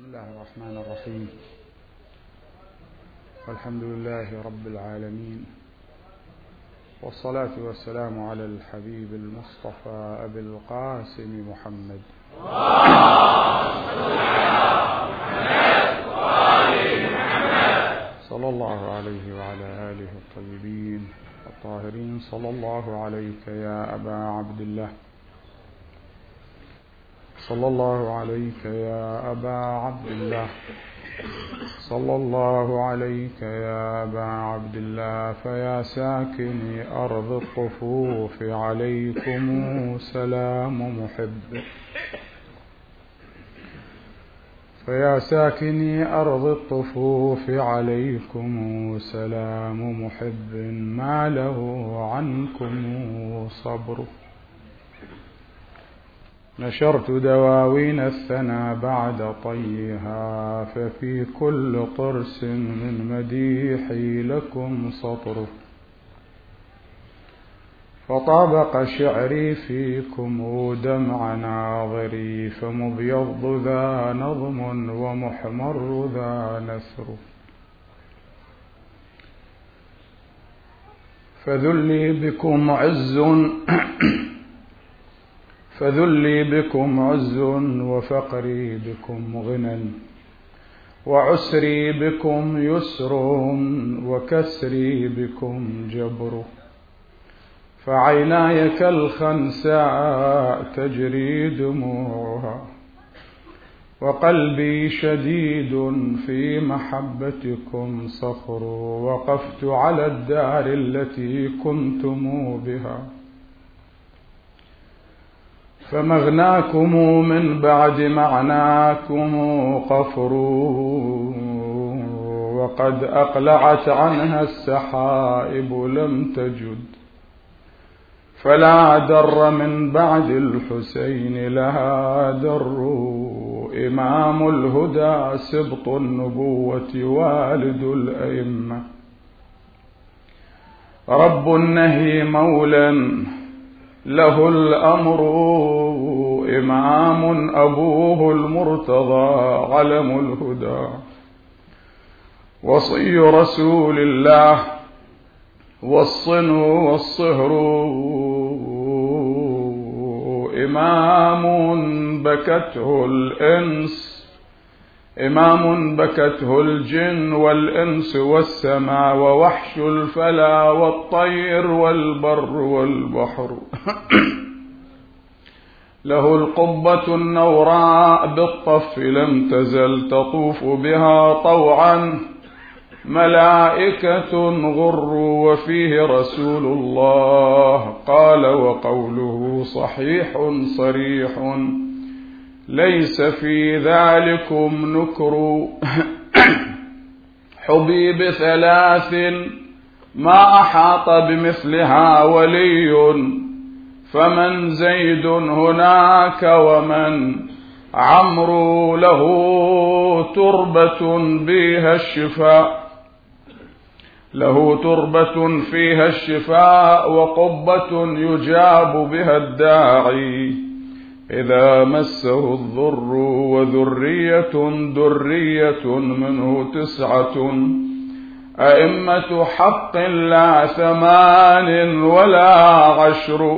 بسم الله الرحمن الرحيم. والحمد لله رب العالمين، والصلاة والسلام على الحبيب المصطفى أبي القاسم محمد صلى الله عليه وعلى آله الطيبين الطاهرين. صلى الله عليك يا أبا عبد الله، صلى الله عليك يا أبا عبد الله، صلى الله عليك يا أبا عبد الله. فيا ساكني أرض الطفوف عليكم سلام محب، فيا ساكني أرض الطفوف عليكم سلام محب، ما له عنكم صبر. نشرت دواوين الثنى بعد طيها، ففي كل طرس من مديحي لكم سطر. فطابق شعري فيكم دمع ناظري، فمبيض ذا نظم ومحمر ذا نثر. فذلي بكم عز فذلي بكم عز، وفقري بكم غنى، وعسري بكم يسر، وكسري بكم جبر. فعيناي كالخنساء تجري دموعها، وقلبي شديد في محبتكم صخر. وقفت على الدار التي كنتم بها، فمغناكم من بعد معناكم قفر. وقد أقلعت عنها السحائب لم تجد، فلا در من بعد الحسين لها در. إمام الهدى سبط النبوة والد الأئمة، رب النهي مولا له الأمر. إمام أبوه المرتضى علم الهدى، وصي رسول الله والصنو والصهر. إمام بكته الإنس، إمام بكته الجن والإنس والسماء، ووحش الفلا والطير والبر والبحر. له القبة النوراء بالطف لم تزل تطوف بها طوعا ملائكة غر. وفيه رسول الله قال وقوله صحيح صريح، ليس في ذلكم نكر. حبيب ثلاث ما أحاط بمثلها ولي، فمن زيد هناك ومن عمرو. له تربة بها الشفاء، له تربة فيها الشفاء، وقبة يجاب بها الداعي إذا مسه الضر. وذرية درية منه 9، أئمة حق لا 8 ولا 10.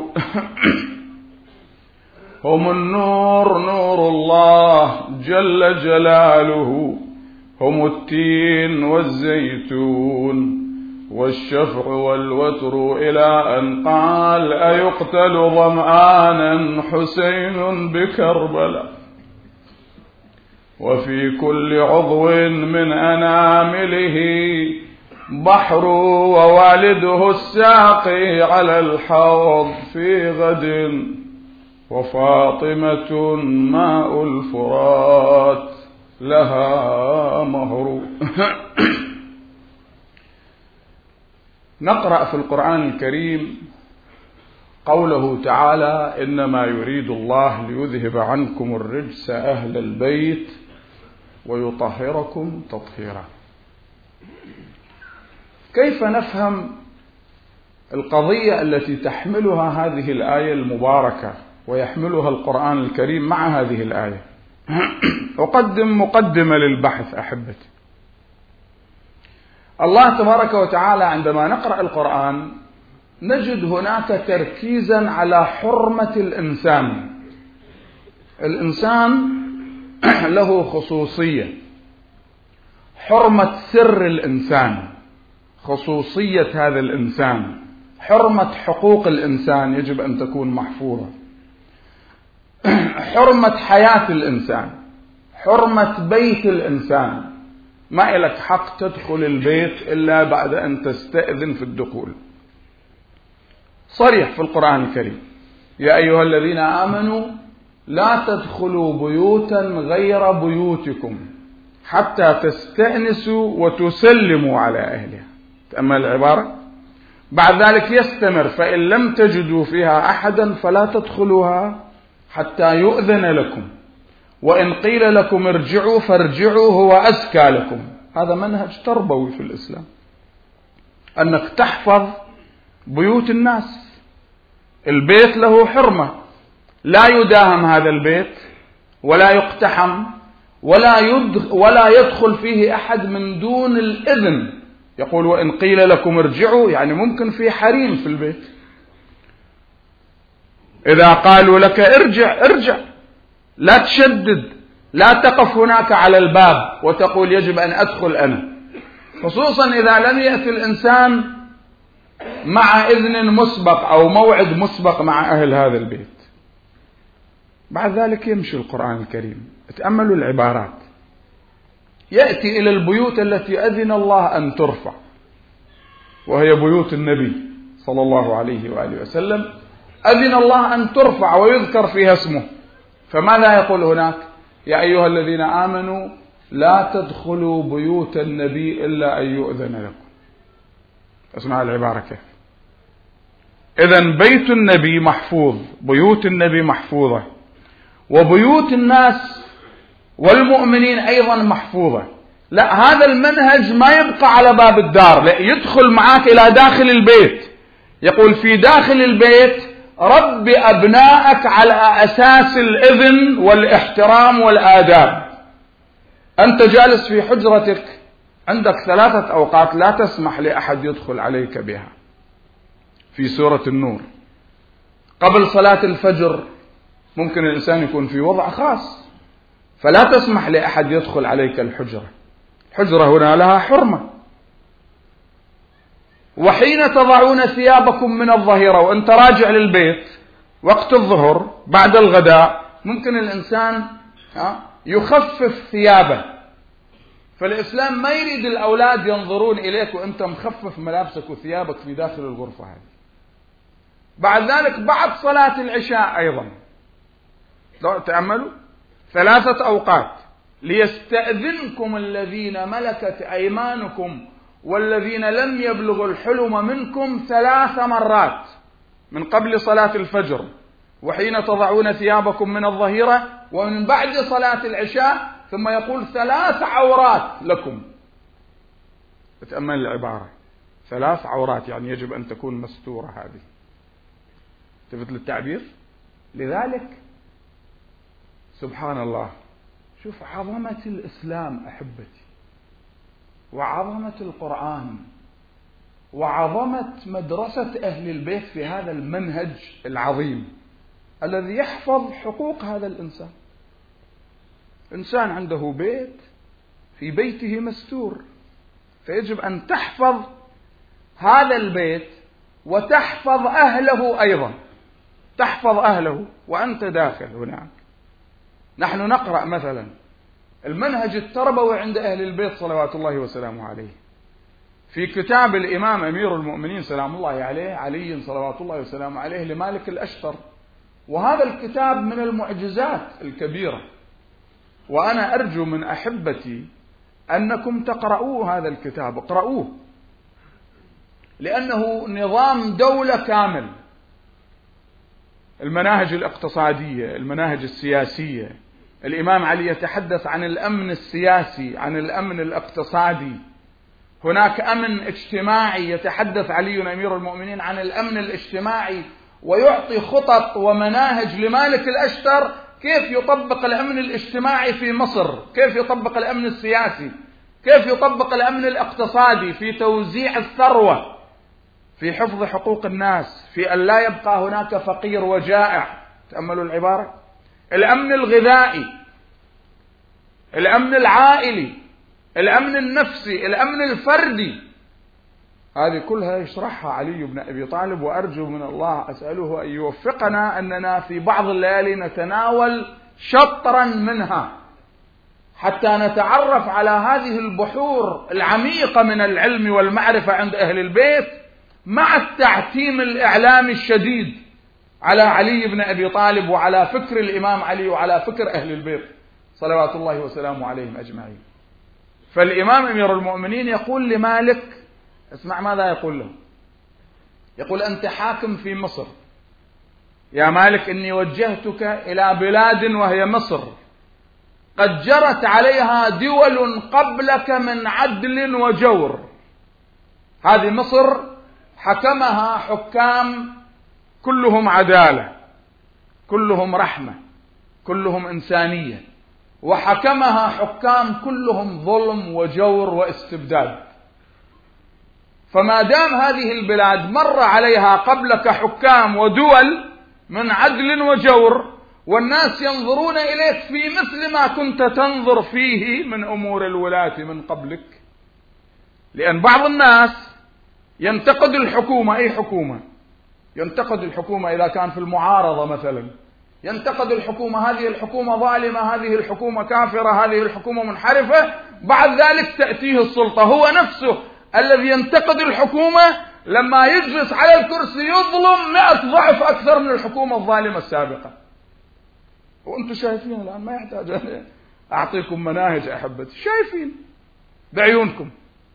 هم النور نور الله جل جلاله، هم التين والزيتون والشفع والوتر. إلى أن قال أيقتل ظمآنا حسين بكربلاء، وفي كل عضو من أنامله بحر. ووالده الساقي على الحوض في غد، وفاطمة ماء الفرات لها مهر. نقرأ في القرآن الكريم قوله تعالى: إنما يريد الله ليذهب عنكم الرجس أهل البيت ويطهركم تطهيرا. كيف نفهم القضية التي تحملها هذه الآية المباركة ويحملها القرآن الكريم مع هذه الآية؟ أقدم مقدمة للبحث أحبتي. الله تبارك وتعالى عندما نقرأ القرآن نجد هناك تركيزا على حرمة الإنسان. الإنسان له خصوصية، حرمة سر الإنسان، خصوصية هذا الإنسان، حرمة حقوق الإنسان يجب أن تكون محفوظة، حرمة حياة الإنسان، حرمة بيت الإنسان. ما لك حق تدخل البيت إلا بعد أن تستأذن في الدخول. صريح في القرآن الكريم: يا أيها الذين آمنوا لا تدخلوا بيوتا غير بيوتكم حتى تستأنسوا وتسلموا على أهلها. تأمل العبارة. بعد ذلك يستمر: فإن لم تجدوا فيها أحدا فلا تدخلوها حتى يؤذن لكم، وإن قيل لكم ارجعوا فارجعوا هو أزكى لكم. هذا منهج تربوي في الإسلام، أنك تحفظ بيوت الناس. البيت له حرمة، لا يداهم هذا البيت ولا يقتحم ولا يدخل فيه أحد من دون الإذن. يقول: وإن قيل لكم ارجعوا، يعني ممكن في حريم في البيت، إذا قالوا لك ارجع ارجع، لا تشدد، لا تقف هناك على الباب وتقول يجب أن أدخل أنا، خصوصا إذا لم يأتي الإنسان مع إذن مسبق أو موعد مسبق مع أهل هذا البيت. بعد ذلك يمشي القرآن الكريم. تأملوا العبارات: يأتي إلى البيوت التي أذن الله أن ترفع، وهي بيوت النبي صلى الله عليه وآله وسلم، أذن الله أن ترفع ويذكر فيها اسمه. فماذا يقول هناك؟ يا أيها الذين آمنوا لا تدخلوا بيوت النبي إلا أن يؤذن لكم. اسمع العبارة كيف. إذن بيت النبي محفوظ، بيوت النبي محفوظة، وبيوت الناس والمؤمنين أيضا محفوظة. لا، هذا المنهج ما يبقى على باب الدار، لا، يدخل معك إلى داخل البيت. يقول: في داخل البيت رب أبنائك على أساس الإذن والاحترام والآداب. أنت جالس في حجرتك، عندك 3 أوقات لا تسمح لأحد يدخل عليك بها. في سورة النور: قبل صلاة الفجر ممكن الإنسان يكون في وضع خاص، فلا تسمح لأحد يدخل عليك الحجرة. الحجرة هنا لها حرمة. وحين تضعون ثيابكم من الظهيرة، وأنت راجع للبيت وقت الظهر بعد الغداء، ممكن الإنسان يخفف ثيابه. فالإسلام ما يريد الأولاد ينظرون إليك وأنت مخفف ملابسك وثيابك في داخل الغرفة هذه. بعد ذلك بعد صلاة العشاء أيضا تأملوا 3 أوقات: ليستأذنكم الذين ملكت أيمانكم والذين لم يبلغوا الحلم منكم 3 مرات من قبل صلاة الفجر، وحين تضعون ثيابكم من الظهيرة، ومن بعد صلاة العشاء. ثم يقول 3 عورات لكم. تأمل العبارة: 3 عورات، يعني يجب أن تكون مستورة. هذه تفت للتعبير. لذلك سبحان الله، شوف عظمة الإسلام أحبتي، وعظمة القرآن، وعظمة مدرسة أهل البيت في هذا المنهج العظيم الذي يحفظ حقوق هذا الإنسان. إنسان عنده بيت، في بيته مستور، فيجب أن تحفظ هذا البيت وتحفظ أهله أيضا، تحفظ أهله وأنت داخل هناك. نحن نقرأ مثلا المنهج التربوي عند أهل البيت صلوات الله وسلامه عليه في كتاب الإمام أمير المؤمنين سلام الله عليه، علي صلوات الله وسلامه عليه، لمالك الأشتر. وهذا الكتاب من المعجزات الكبيرة، وأنا أرجو من أحبتي أنكم تقرؤوا هذا الكتاب، اقرؤوه، لأنه نظام دولة كامل. المناهج الاقتصادية، المناهج السياسية. الإمام علي يتحدث عن الأمن السياسي، عن الأمن الاقتصادي. هناك أمن اجتماعي، يتحدث علي أمير المؤمنين عن الأمن الاجتماعي، ويعطي خطط ومناهج لمالك الأشتر كيف يطبق الأمن الاجتماعي في مصر، كيف يطبق الأمن السياسي، كيف يطبق الأمن الاقتصادي في توزيع الثروة، في حفظ حقوق الناس، في أن لا يبقى هناك فقير وجائع. تأملوا العبارة. الأمن الغذائي، الأمن العائلي، الأمن النفسي، الأمن الفردي، هذه كلها يشرحها علي بن أبي طالب، وأرجو من الله أسأله أن يوفقنا أننا في بعض الليالي نتناول شطرا منها حتى نتعرف على هذه البحور العميقة من العلم والمعرفة عند أهل البيت، مع التعتيم الإعلامي الشديد على علي بن أبي طالب وعلى فكر الإمام علي وعلى فكر أهل البيت صلوات الله وسلامه عليهم أجمعين. فالإمام أمير المؤمنين يقول لمالك، اسمع ماذا يقول له. يقول: أنت حاكم في مصر يا مالك، إني وجهتك إلى بلاد وهي مصر قد جرت عليها دول قبلك من عدل وجور. هذه مصر حكمها حكام كلهم عدالة، كلهم رحمة، كلهم إنسانية، وحكمها حكام كلهم ظلم وجور واستبداد. فما دام هذه البلاد مر عليها قبلك حكام ودول من عدل وجور، والناس ينظرون إليك في مثل ما كنت تنظر فيه من أمور الولاة من قبلك. لأن بعض الناس ينتقد الحكومة، أي حكومة؟ ينتقد الحكومة إذا كان في المعارضة مثلا، ينتقد الحكومة، هذه الحكومة ظالمة، هذه الحكومة كافرة، هذه الحكومة منحرفة. بعد ذلك تأتيه السلطة، هو نفسه الذي ينتقد الحكومة لما يجلس على الكرسي يظلم 100 ضعف أكثر من الحكومة الظالمة السابقة. وأنتم شايفين الآن، ما يحتاج أن أعطيكم مناهج أحبتي، شايفين بعيونكم.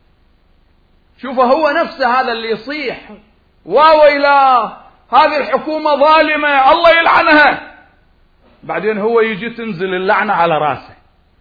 شوفوا هو نفسه هذا اللي يصيح: وويلاه هذه الحكومة ظالمة الله يلعنها، بعدين هو يجي تنزل اللعنة على راسه،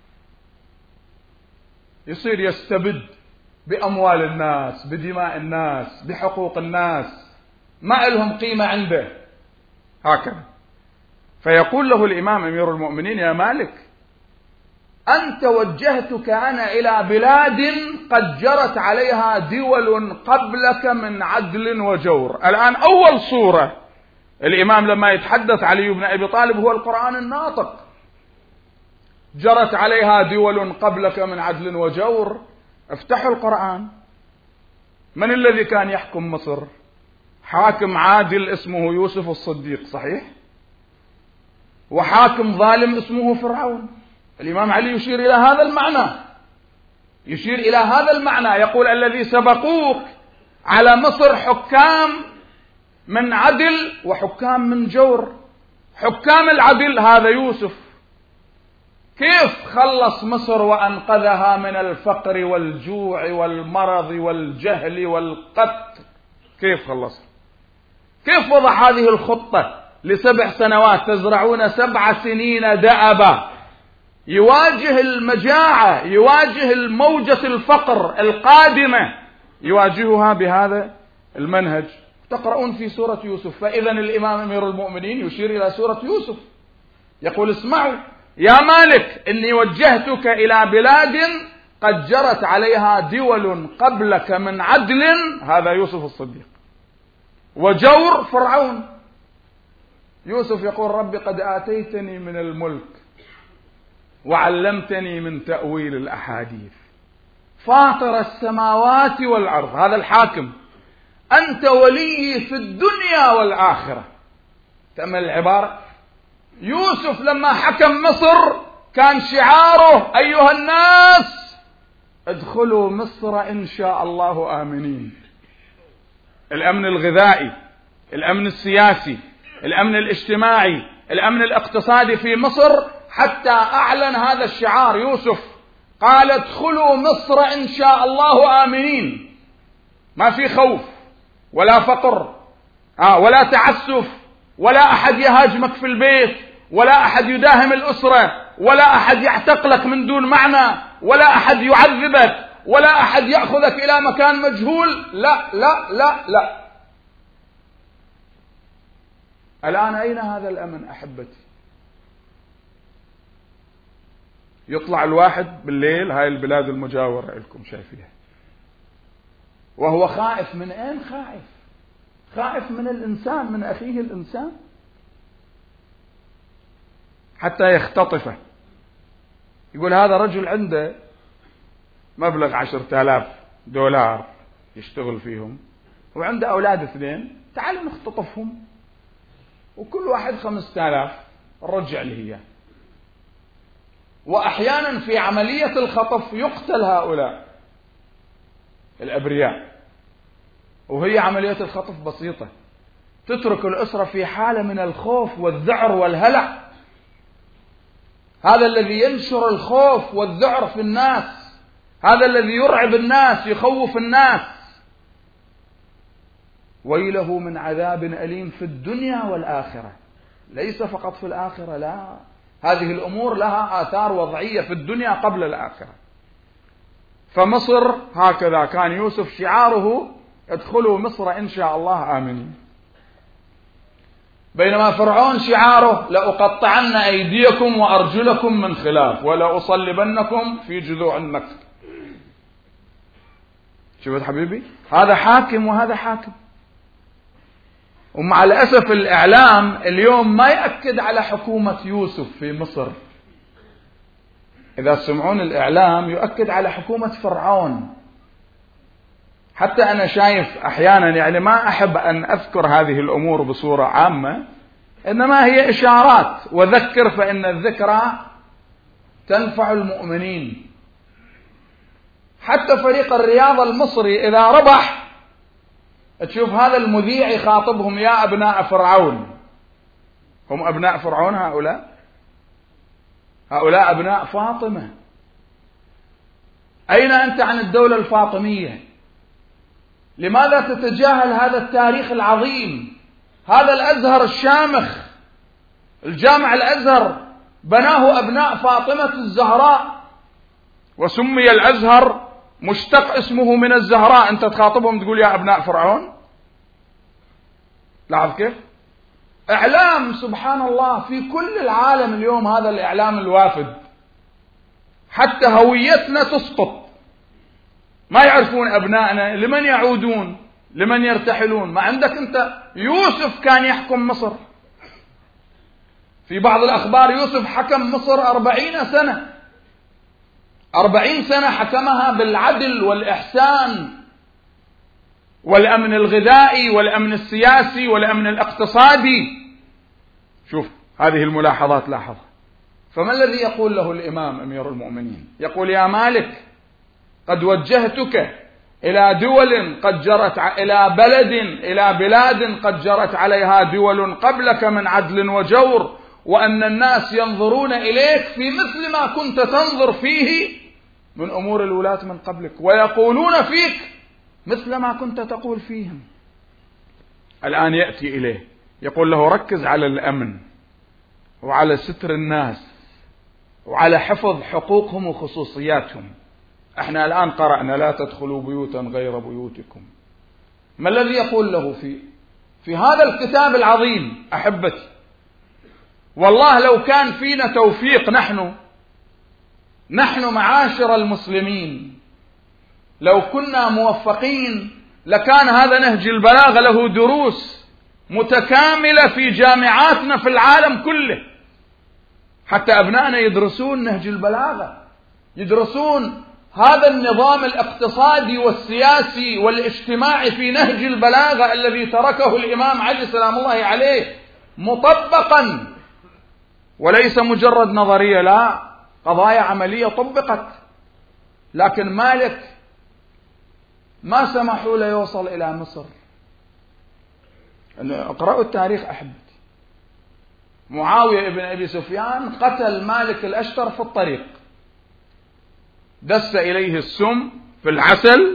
يصير يستبد بأموال الناس، بدماء الناس، بحقوق الناس، ما لهم قيمة عنده. هكذا. فيقول له الإمام أمير المؤمنين: يا مالك، أنت وجهتك أنا إلى بلاد قد جرت عليها دول قبلك من عدل وجور. الآن أول صورة الإمام لما يتحدث علي بن أبي طالب هو القرآن الناطق. جرت عليها دول قبلك من عدل وجور. افتحوا القرآن. من الذي كان يحكم مصر؟ حاكم عادل اسمه يوسف الصديق، صحيح؟ وحاكم ظالم اسمه فرعون. الإمام علي يشير إلى هذا المعنى، يشير إلى هذا المعنى، يقول: الذي سبقوك على مصر حكام من عدل وحكام من جور. حكام العدل هذا يوسف، كيف خلص مصر وأنقذها من الفقر والجوع والمرض والجهل والقتل؟ كيف خلص؟ كيف وضع هذه الخطة ل7 سنوات تزرعون 7 سنين دأبا، يواجه المجاعة، يواجه الموجة الفقر القادمة، يواجهها بهذا المنهج. تقرؤون في سورة يوسف. فإذا الإمام أمير المؤمنين يشير إلى سورة يوسف، يقول: اسمعوا يا مالك، إني وجهتك إلى بلاد قد جرت عليها دول قبلك من عدل، هذا يوسف الصديق، وجور فرعون. يوسف يقول: رب قد آتيتني من الملك وعلمتني من تأويل الأحاديث فاطر السماوات والأرض. هذا الحاكم، أنت ولي في الدنيا والآخرة. تأمل العبارة. يوسف لما حكم مصر كان شعاره: أيها الناس ادخلوا مصر إن شاء الله آمنين. الأمن الغذائي، الأمن السياسي، الأمن الاجتماعي، الأمن الاقتصادي في مصر، حتى أعلن هذا الشعار يوسف، قال: ادخلوا مصر إن شاء الله آمنين. ما في خوف ولا فقر ولا تعسف، ولا أحد يهاجمك في البيت، ولا أحد يداهم الأسرة، ولا أحد يعتقلك من دون معنى، ولا أحد يعذبك، ولا أحد يأخذك إلى مكان مجهول. لا لا لا لا. الآن أين هذا الأمن أحبتي؟ يطلع الواحد بالليل، هاي البلاد المجاورة لكم شايفيها، وهو خائف من أين؟ خائف من الإنسان، من أخيه الإنسان، حتى يختطفه. يقول هذا رجل عنده مبلغ 10,000 دولار يشتغل فيهم، وعنده أولاد 2، تعالوا نختطفهم، وكل واحد 5,000 نرجع له إياه. وأحيانا في عملية الخطف يقتل هؤلاء الأبرياء، وهي عملية الخطف بسيطة، تترك الأسرة في حالة من الخوف والذعر والهلع. هذا الذي ينشر الخوف والذعر في الناس، هذا الذي يرعب الناس، يخوف الناس. ويله من عذاب أليم في الدنيا والآخرة، ليس فقط في الآخرة، لا، هذه الأمور لها آثار وضعية في الدنيا قبل الآخرة. فمصر هكذا كان يوسف شعاره: ادخلوا مصر إن شاء الله آمنين. بينما فرعون شعاره: لأقطعن أيديكم وأرجلكم من خلاف ولأصلبنكم في جذوع النخل. شوفت حبيبي، هذا حاكم وهذا حاكم. ومع الأسف الإعلام اليوم ما يأكد على حكومة يوسف في مصر. إذا سمعون الإعلام يؤكد على حكومة فرعون. حتى أنا شايف أحيانا، يعني ما أحب أن أذكر هذه الأمور بصورة عامة، إنما هي إشارات، وذكر فإن الذكرى تنفع المؤمنين. حتى فريق الرياضة المصري إذا ربح تشوف هذا المذيع يخاطبهم: يا أبناء فرعون. هم أبناء فرعون هؤلاء أبناء فاطمة. أين أنت عن الدولة الفاطمية؟ لماذا تتجاهل هذا التاريخ العظيم؟ هذا الأزهر الشامخ، الجامع الأزهر بناه أبناء فاطمة الزهراء، وسمي الأزهر مشتق اسمه من الزهراء. أنت تخاطبهم تقول يا أبناء فرعون؟ لاحظ كيف إعلام سبحان الله في كل العالم اليوم، هذا الإعلام الوافد، حتى هويتنا تسقط. ما يعرفون أبنائنا لمن يعودون، لمن يرتحلون. ما عندك أنت يوسف كان يحكم مصر، في بعض الأخبار يوسف حكم مصر 40 سنة، 40 سنة حكمها بالعدل والإحسان والأمن الغذائي والأمن السياسي والأمن الاقتصادي. شوف هذه الملاحظات لاحظها. فما الذي يقول له الإمام أمير المؤمنين؟ يقول: يا مالك، قد وجهتك إلى دول قد جرت، إلى بلاد قد جرت عليها دول قبلك من عدل وجور، وأن الناس ينظرون إليك في مثل ما كنت تنظر فيه من أمور الولاة من قبلك، ويقولون فيك مثل ما كنت تقول فيهم. الآن يأتي إليه يقول له: ركز على الأمن وعلى ستر الناس وعلى حفظ حقوقهم وخصوصياتهم. احنا الآن قرأنا: لا تدخلوا بيوتا غير بيوتكم. ما الذي يقول له في هذا الكتاب العظيم؟ أحبتي، والله لو كان فينا توفيق، نحن معاشر المسلمين، لو كنا موفقين لكان هذا نهج البلاغة له دروس متكاملة في جامعاتنا في العالم كله، حتى أبنائنا يدرسون نهج البلاغة، يدرسون هذا النظام الاقتصادي والسياسي والاجتماعي في نهج البلاغة الذي تركه الإمام علي سلام الله عليه مطبقا، وليس مجرد نظرية، لا، قضايا عملية طبقت. لكن مالك ما سمحوا له يوصل إلى مصر. اقرأوا التاريخ أحبتي. معاوية ابن أبي سفيان قتل مالك الأشتر في الطريق، دس إليه السم في العسل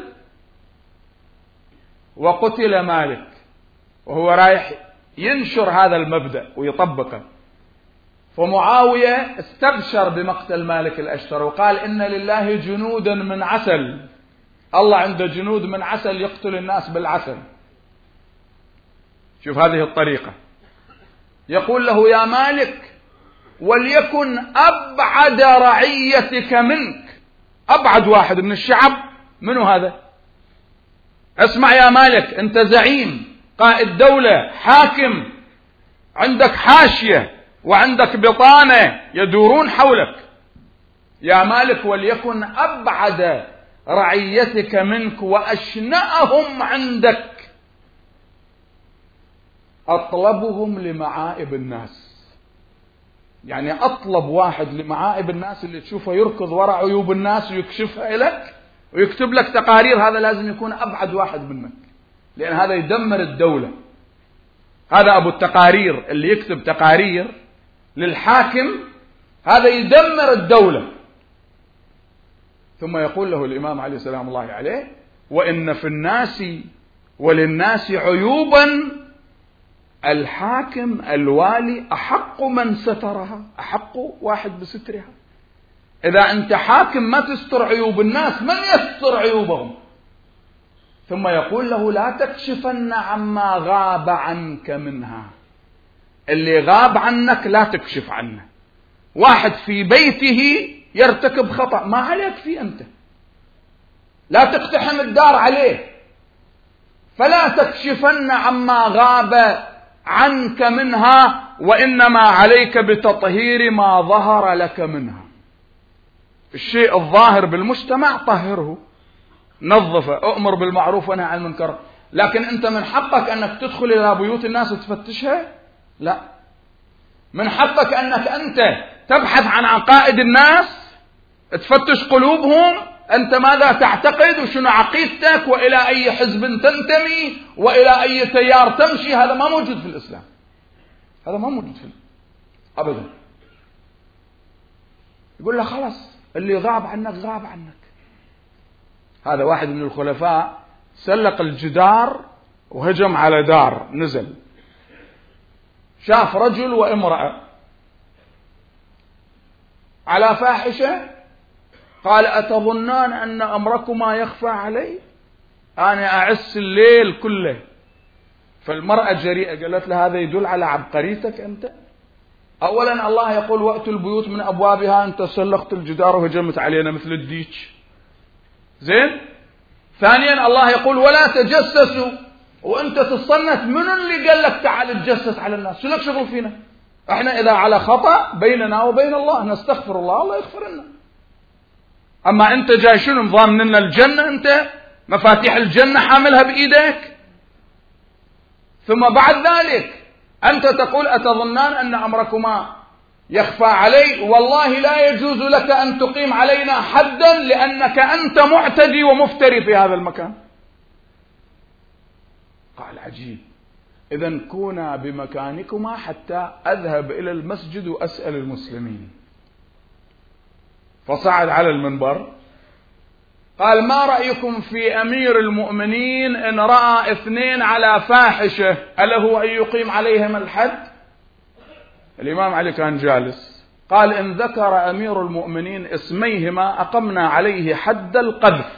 وقتل مالك، وهو رايح ينشر هذا المبدأ ويطبقه. فمعاوية استبشر بمقتل مالك الأشتر وقال: إن لله جنودا من عسل، الله عنده جنود من عسل يقتل الناس بالعسل. شوف هذه الطريقة. يقول له: يا مالك، وليكن أبعد رعيتك منك. أبعد واحد من الشعب منو هذا؟ اسمع يا مالك، أنت زعيم، قائد دولة، حاكم، عندك حاشية وعندك بطانة يدورون حولك. يا مالك وليكن أبعد رعيتك منك وأشنأهم عندك أطلبهم لمعائب الناس. يعني أطلب واحد لمعائب الناس اللي تشوفه يركض وراء عيوب الناس ويكشفها لك ويكتب لك تقارير، هذا لازم يكون أبعد واحد منك، لأن هذا يدمر الدولة. هذا أبو التقارير اللي يكتب تقارير للحاكم، هذا يدمر الدولة. ثم يقول له الإمام عليه سلام الله عليه: وإن في الناس وللناس عيوبا الحاكم الوالي أحق من سترها، أحق واحد بسترها. إذا أنت حاكم ما تستر عيوب الناس، من يستر عيوبهم؟ ثم يقول له: لا تكشفن عما غاب عنك منها. اللي غاب عنك لا تكشف عنه. واحد في بيته يرتكب خطأ، ما عليك فيه أنت، لا تقتحم الدار عليه، فلا تكشفن عما غاب عنك منها، وإنما عليك بتطهير ما ظهر لك منها. الشيء الظاهر بالمجتمع طهره، نظفه، أؤمر بالمعروف ونهى عن المنكر. لكن أنت من حقك أنك تدخل إلى بيوت الناس وتفتشها؟ لا. من حقك أنك أنت تبحث عن عقائد الناس، تفتش قلوبهم، أنت ماذا تعتقد وشنو عقيدتك وإلى أي حزب تنتمي وإلى أي تيار تمشي. هذا ما موجود في الإسلام، هذا ما موجود في أبدا. يقول له خلاص اللي غاب عنك غاب عنك. هذا واحد من الخلفاء سلق الجدار وهجم على دار، نزل شاف رجل وامرأة على فاحشة، قال: أتظنان أن أمركما يخفى علي؟ أنا أعس الليل كله. فالمرأة جريئة قالت له: هذا يدل على عبقريتك أنت. أولا الله يقول: وأتوا البيوت من أبوابها، أنت سلقت الجدار وهجمت علينا مثل الديك. زين. ثانيا الله يقول: ولا تجسسوا، وأنت تصنت. من اللي قال لك تعال تجسس على الناس؟ شو لك شغل فينا؟ احنا إذا على خطأ بيننا وبين الله نستغفر الله، الله يغفر لنا. أما أنت جاي شنو مضامن لنا الجنة؟ أنت مفاتيح الجنة حاملها بإيدك. ثم بعد ذلك أنت تقول: أتظنان أن أمركما يخفى علي؟ والله لا يجوز لك أن تقيم علينا حدا، لأنك أنت معتدي ومفتري في هذا المكان. قال: عجيب، إذن كونا بمكانكما حتى أذهب إلى المسجد وأسأل المسلمين. فصعد على المنبر قال: ما رأيكم في أمير المؤمنين إن رأى اثنين على فاحشة أله أن يقيم عليهم الحد؟ الإمام علي كان جالس، قال: إن ذكر أمير المؤمنين اسميهما أقمنا عليه حد القذف.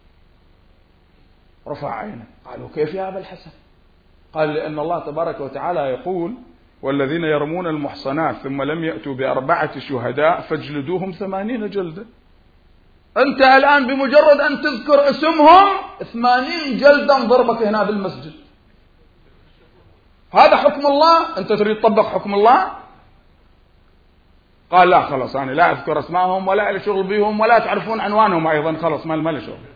رفع عينه، قالوا: كيف يا أبا الحسن؟ قال: لأن الله تبارك وتعالى يقول: والذين يرمون المحصنات ثم لم يأتوا ب4 شهداء فاجلدوهم 80 جلدة. أنت الآن بمجرد أن تذكر اسمهم 80 جلدة ضربك هنا بالمسجد. هذا حكم الله، أنت تريد تطبق حكم الله؟ قال: لا خلاص، أنا لا أذكر اسمائهم ولا لي شغل بهم ولا تعرفون عنوانهم أيضا، خلاص ما لي شغل.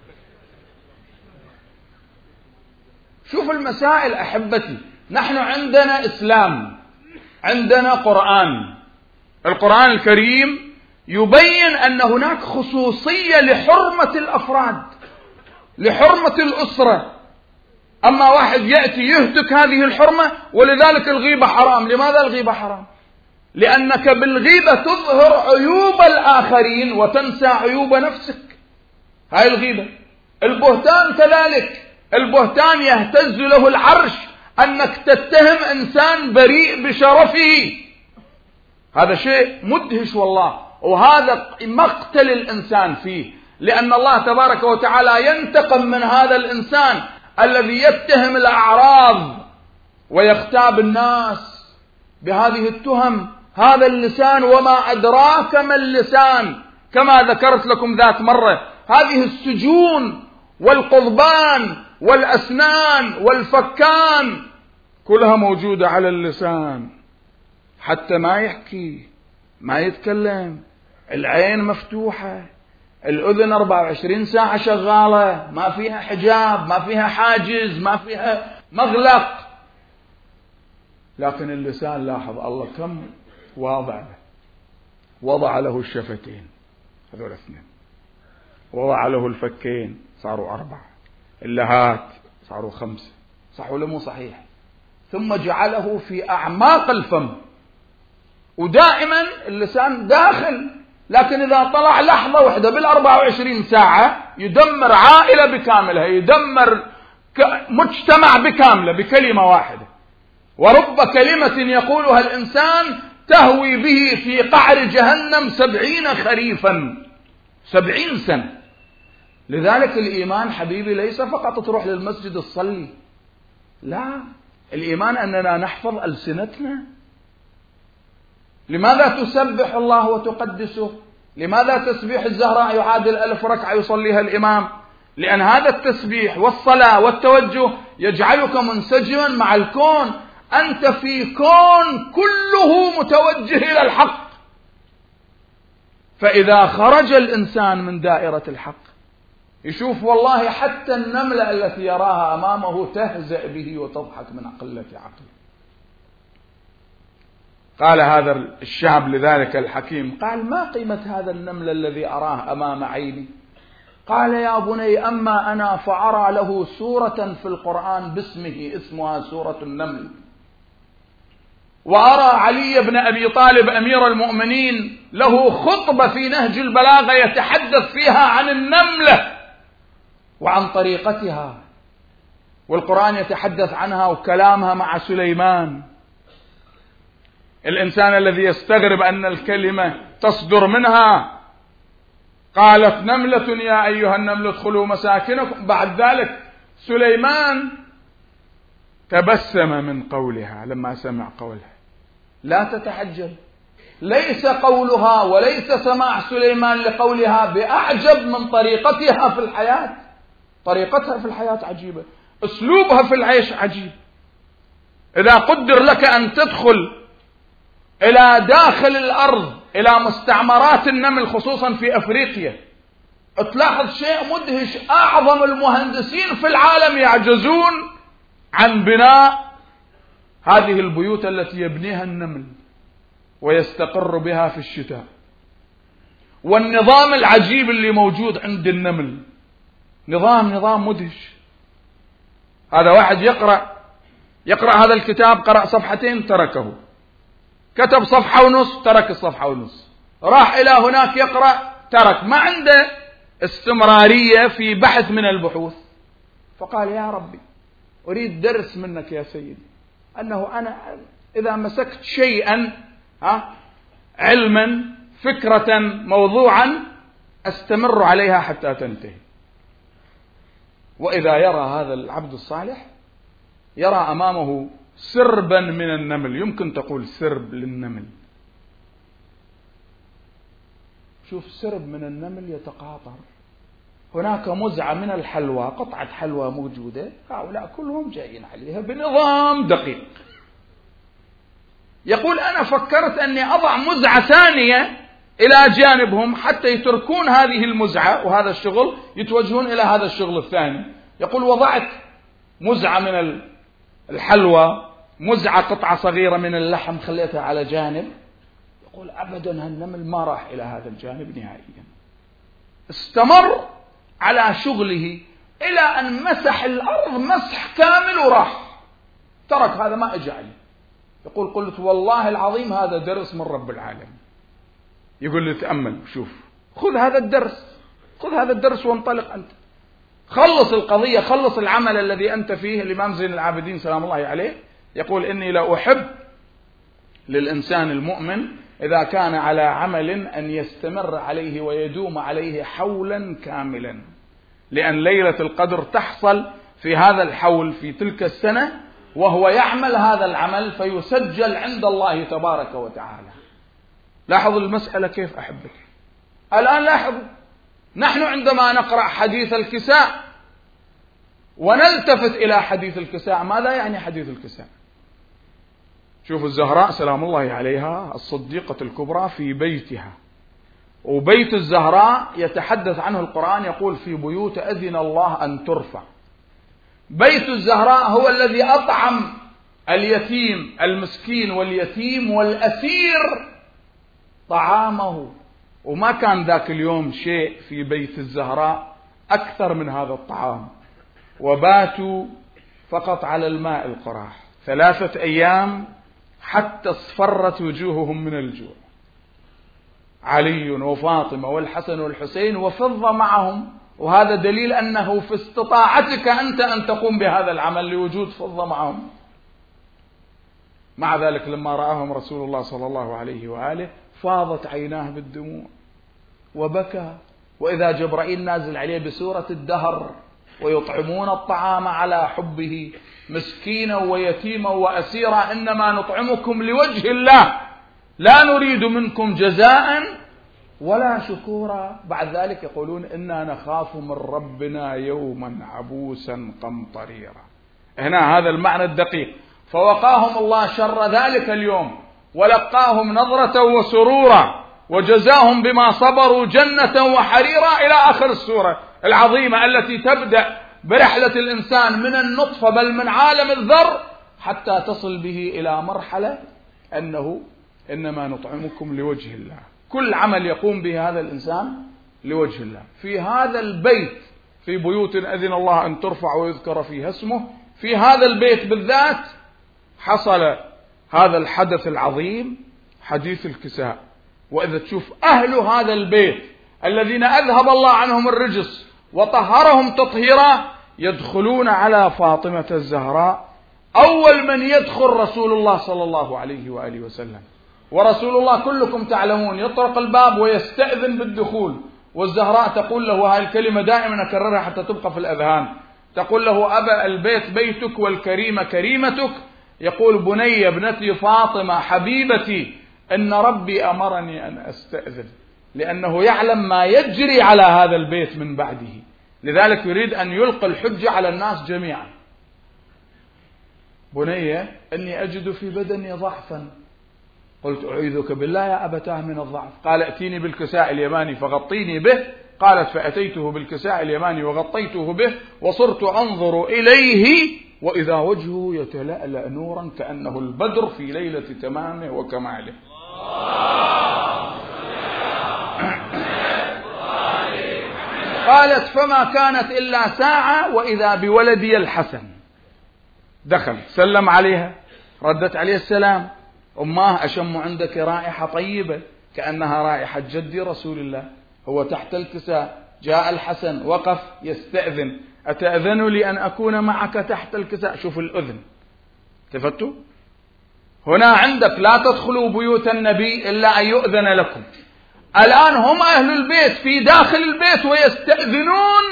شوف المسائل أحبتي، نحن عندنا إسلام، عندنا قرآن. القرآن الكريم يبين أن هناك خصوصية لحرمة الأفراد، لحرمة الأسرة. أما واحد يأتي يهتك هذه الحرمة، ولذلك الغيبة حرام. لماذا الغيبة حرام؟ لأنك بالغيبة تظهر عيوب الآخرين وتنسى عيوب نفسك. هاي الغيبة. البهتان كذلك، البهتان يهتز له العرش أنك تتهم إنسان بريء بشرفه. هذا شيء مدهش والله، وهذا مقتل الإنسان فيه، لأن الله تبارك وتعالى ينتقم من هذا الإنسان الذي يتهم الأعراض ويغتاب الناس بهذه التهم هذا اللسان وما أدراك ما اللسان، كما ذكرت لكم ذات مرة، هذه السجون والقضبان والأسنان والفكان كلها موجودة على اللسان، حتى ما يحكي ما يتكلم. العين مفتوحة، الأذن 24 ساعة شغالة، ما فيها حجاب، ما فيها حاجز، ما فيها مغلق. لكن اللسان لاحظ الله كم وضع له الشفتين هذول 2، وضع له الفكين صاروا 4، اللهات صاروا 5، صح ولا مو صحيح؟ ثم جعله في أعماق الفم، ودائما اللسان داخل، لكن إذا طلع لحظة واحدة بال24 ساعة يدمر عائلة بكاملها، يدمر مجتمع بكامله بكلمة واحدة. ورب كلمة يقولها الإنسان تهوي به في قعر جهنم 70 خريفا، 70 سنة. لذلك الإيمان حبيبي ليس فقط تروح للمسجد تصلي، لا، الإيمان أننا نحفظ ألسنتنا. لماذا تسبح الله وتقدسه؟ لماذا تسبيح الزهراء يعادل 1000 ركعة يصليها الإمام؟ لأن هذا التسبيح والصلاة والتوجه يجعلك منسجما مع الكون، أنت في كون كله متوجه إلى الحق. فإذا خرج الإنسان من دائرة الحق يشوف والله حتى النملة التي يراها أمامه تهزأ به وتضحك من قلة عقله. قال هذا الشاب لذلك الحكيم، قال: ما قيمة هذا النمل الذي أراه أمام عيني؟ قال: يا بني، أما أنا فأرى له سورة في القرآن باسمه، اسمها سورة النمل، وأرى علي بن أبي طالب أمير المؤمنين له خطبة في نهج البلاغة يتحدث فيها عن النملة وعن طريقتها، والقرآن يتحدث عنها وكلامها مع سليمان. الإنسان الذي يستغرب أن الكلمة تصدر منها، قالت نملة يا أيها النمل ادخلوا مساكنكم. بعد ذلك سليمان تبسم من قولها لما سمع قولها. لا تتعجل، ليس قولها وليس سماع سليمان لقولها بأعجب من طريقتها في الحياة. طريقتها في الحياة عجيبة، أسلوبها في العيش عجيب. إذا قدر لك أن تدخل إلى داخل الأرض إلى مستعمرات النمل خصوصا في أفريقيا، تلاحظ شيء مدهش. أعظم المهندسين في العالم يعجزون عن بناء هذه البيوت التي يبنيها النمل ويستقر بها في الشتاء، والنظام العجيب اللي موجود عند النمل نظام مدهش. هذا واحد يقرأ هذا الكتاب، قرأ صفحتين تركه، كتب صفحة ونص ترك الصفحة ونص، راح إلى هناك يقرأ ترك، ما عنده استمرارية في بحث من البحوث. فقال: يا ربي، أريد درس منك يا سيدي، أنه أنا إذا مسكت شيئا علما، فكرة، موضوعا، أستمر عليها حتى تنتهي. وإذا يرى هذا العبد الصالح يرى أمامه سربا من النمل، يمكن تقول سرب للنمل. شوف، سرب من النمل يتقاطر، هناك مزعة من الحلوى، قطعة حلوى موجودة، هؤلاء كلهم جايين عليها بنظام دقيق. يقول: أنا فكرت أني أضع مزعة ثانية إلى جانبهم حتى يتركون هذه المزعة وهذا الشغل، يتوجهون إلى هذا الشغل الثاني. يقول: وضعت مزعة من الحلوى، مزعة قطعة صغيرة من اللحم، خليتها على جانب. يقول: أبدا هالنمل ما راح إلى هذا الجانب نهائيا، استمر على شغله إلى أن مسح الأرض مسح كامل وراح، ترك هذا ما أجى عليه. يقول: قلت والله العظيم هذا درس من رب العالمين. يقول لي: تأمل، شوف، خذ هذا الدرس وانطلق أنت، خلص القضية، خلص العمل الذي أنت فيه. الإمام زين العابدين سلام الله عليه يقول: إني لا أحب للإنسان المؤمن إذا كان على عمل أن يستمر عليه ويدوم عليه حولا كاملا، لأن ليلة القدر تحصل في هذا الحول في تلك السنة وهو يعمل هذا العمل فيسجل عند الله تبارك وتعالى. لاحظوا المسألة كيف أحبك. الآن لاحظوا، نحن عندما نقرأ حديث الكساء ونلتفت إلى حديث الكساء، ماذا يعني حديث الكساء؟ شوفوا الزهراء سلام الله عليها الصديقة الكبرى في بيتها، وبيت الزهراء يتحدث عنه القرآن يقول في بيوت أذن الله أن ترفع. بيت الزهراء هو الذي أطعم اليتيم المسكين واليتيم والأسير طعامه، وما كان ذاك اليوم شيء في بيت الزهراء أكثر من هذا الطعام. وباتوا فقط على الماء القراح 3 أيام حتى اصفرت وجوههم من الجوع. علي وفاطمة والحسن والحسين وفضة معهم، وهذا دليل أنه في استطاعتك أنت أن تقوم بهذا العمل لوجود فضة معهم. مع ذلك لما رآهم رسول الله صلى الله عليه وآله فاضت عيناه بالدموع وبكى، وإذا جبرائيل نازل عليه بسورة الدهر ويطعمون الطعام على حبه مسكينا ويتيما وأسيرا إنما نطعمكم لوجه الله لا نريد منكم جزاء ولا شكورا. بعد ذلك يقولون إنا نخاف من ربنا يوما عبوسا قمطريرا. هنا هذا المعنى الدقيق. فوقاهم الله شر ذلك اليوم ولقاهم نظرة وسرورا وجزاهم بما صبروا جنة وحريرا إلى آخر السورة العظيمة التي تبدأ برحلة الإنسان من النطفة بل من عالم الذر حتى تصل به إلى مرحلة أنه إنما نطعمكم لوجه الله. كل عمل يقوم به هذا الإنسان لوجه الله. في هذا البيت، في بيوت أذن الله أن ترفع ويذكر فيها اسمه، في هذا البيت بالذات حصل هذا الحدث العظيم حديث الكساء. وإذا تشوف أهل هذا البيت الذين أذهب الله عنهم الرجس وطهرهم تطهيرا يدخلون على فاطمة الزهراء. أول من يدخل رسول الله صلى الله عليه وآله وسلم، ورسول الله كلكم تعلمون يطرق الباب ويستأذن بالدخول، والزهراء تقول له، وهذه الكلمة دائما أكررها حتى تبقى في الأذهان، تقول له أبا البيت بيتك والكريمة كريمتك. يقول بني ابنتي فاطمة حبيبتي إن ربي أمرني أن أستأذن، لأنه يعلم ما يجري على هذا البيت من بعده، لذلك يريد أن يلقي الحجة على الناس جميعا. بني إني أجد في بدني ضعفا. قلت أعيذك بالله يا أبتاه من الضعف. قال ائتيني بالكساء اليماني فغطيني به. قالت فأتيته بالكساء اليماني وغطيته به وصرت أنظر إليه وإذا وجهه يتلألأ نورا كأنه البدر في ليلة تمامه وكماله. قالت فما كانت إلا ساعة وإذا بولدي الحسن. دخل سلم عليها، ردت عليه السلام. أماه أشم عندك رائحة طيبة كأنها رائحة جدي رسول الله. هو تحت الكساء، جاء الحسن وقف يستأذن، أتأذن لي أن أكون معك تحت الكساء؟ شوف الأذن، تفتوا هنا عندك لا تدخلوا بيوت النبي إلا أن يؤذن لكم. الآن هم أهل البيت في داخل البيت ويستأذنون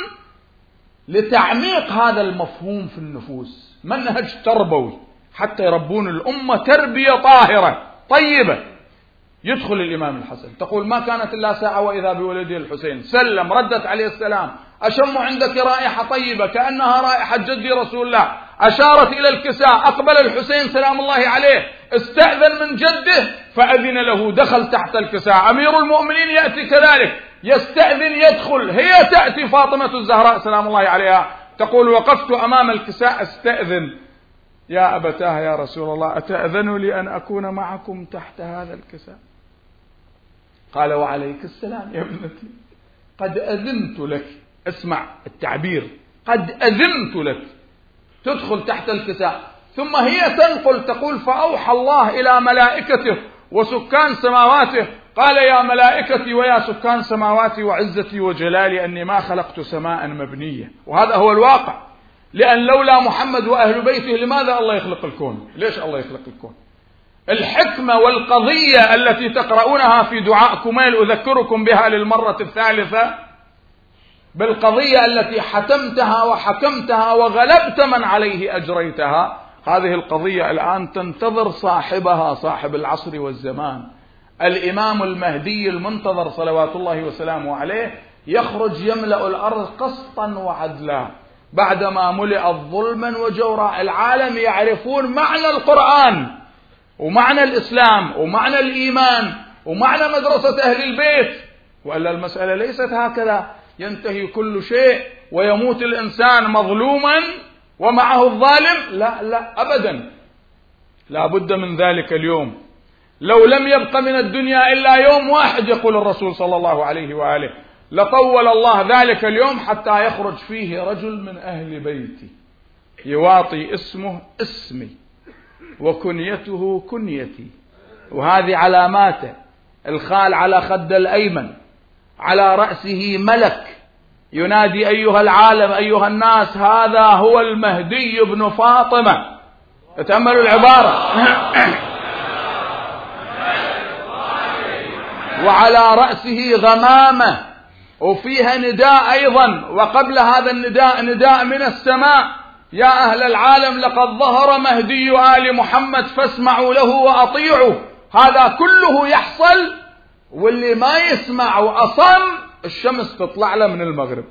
لتعميق هذا المفهوم في النفوس، منهج تربوي حتى يربون الأمة تربية طاهرة طيبة. يدخل الإمام الحسن، تقول ما كانت إلا ساعة وإذا بولده الحسين. سلم، ردت عليه السلام، أشم عندك رائحة طيبة كأنها رائحة جدي رسول الله. أشارت إلى الكساء، أقبل الحسين سلام الله عليه، استأذن من جده فأذن له، دخل تحت الكساء. أمير المؤمنين يأتي كذلك يستأذن يدخل. هي تأتي فاطمة الزهراء سلام الله عليها تقول وقفت أمام الكساء استأذن يا أبتاه يا رسول الله أتأذن لي أن أكون معكم تحت هذا الكساء؟ قال وعليك السلام يا ابنتي، قد أذنت لك. اسمع التعبير، قد أذنت لك تدخل تحت الكساء. ثم هي تنقل تقول فأوحى الله إلى ملائكته وسكان سماواته قال يا ملائكتي ويا سكان سماواتي وعزتي وجلالي أني ما خلقت سماء مبنية. وهذا هو الواقع، لأن لولا محمد وأهل بيته لماذا الله يخلق الكون؟ ليش الله يخلق الكون؟ الحكمة والقضية التي تقرؤونها في دعاء كميل أذكركم بها للمرة الثالثة، بالقضية التي حتمتها وحكمتها وغلبت من عليه أجريتها. هذه القضية الآن تنتظر صاحبها، صاحب العصر والزمان، الإمام المهدي المنتظر صلوات الله وسلامه عليه يخرج يملأ الأرض قسطا وعدلا بعدما ملئت ظلما وجورا. العالم يعرفون معنى القرآن ومعنى الإسلام ومعنى الإيمان ومعنى مدرسة أهل البيت، وإلا المسألة ليست هكذا، ينتهي كل شيء ويموت الإنسان مظلوما ومعه الظالم. لا لا أبدا، لا بد من ذلك اليوم. لو لم يبق من الدنيا إلا يوم واحد يقول الرسول صلى الله عليه وآله لطول الله ذلك اليوم حتى يخرج فيه رجل من أهل بيتي يواطي اسمه اسمي وكنيته كنيتي، وهذه علاماته: الخال على خد الأيمن، على رأسه ملك ينادي: أيها العالم أيها الناس هذا هو المهدي ابن فاطمة. تأملوا العبارة. وعلى رأسه غمامة وفيها نداء أيضا، وقبل هذا النداء نداء من السماء: يا أهل العالم لقد ظهر مهدي آل محمد فاسمعوا له وأطيعوا. هذا كله يحصل، واللي ما يسمع وأصم الشمس تطلع له من المغرب،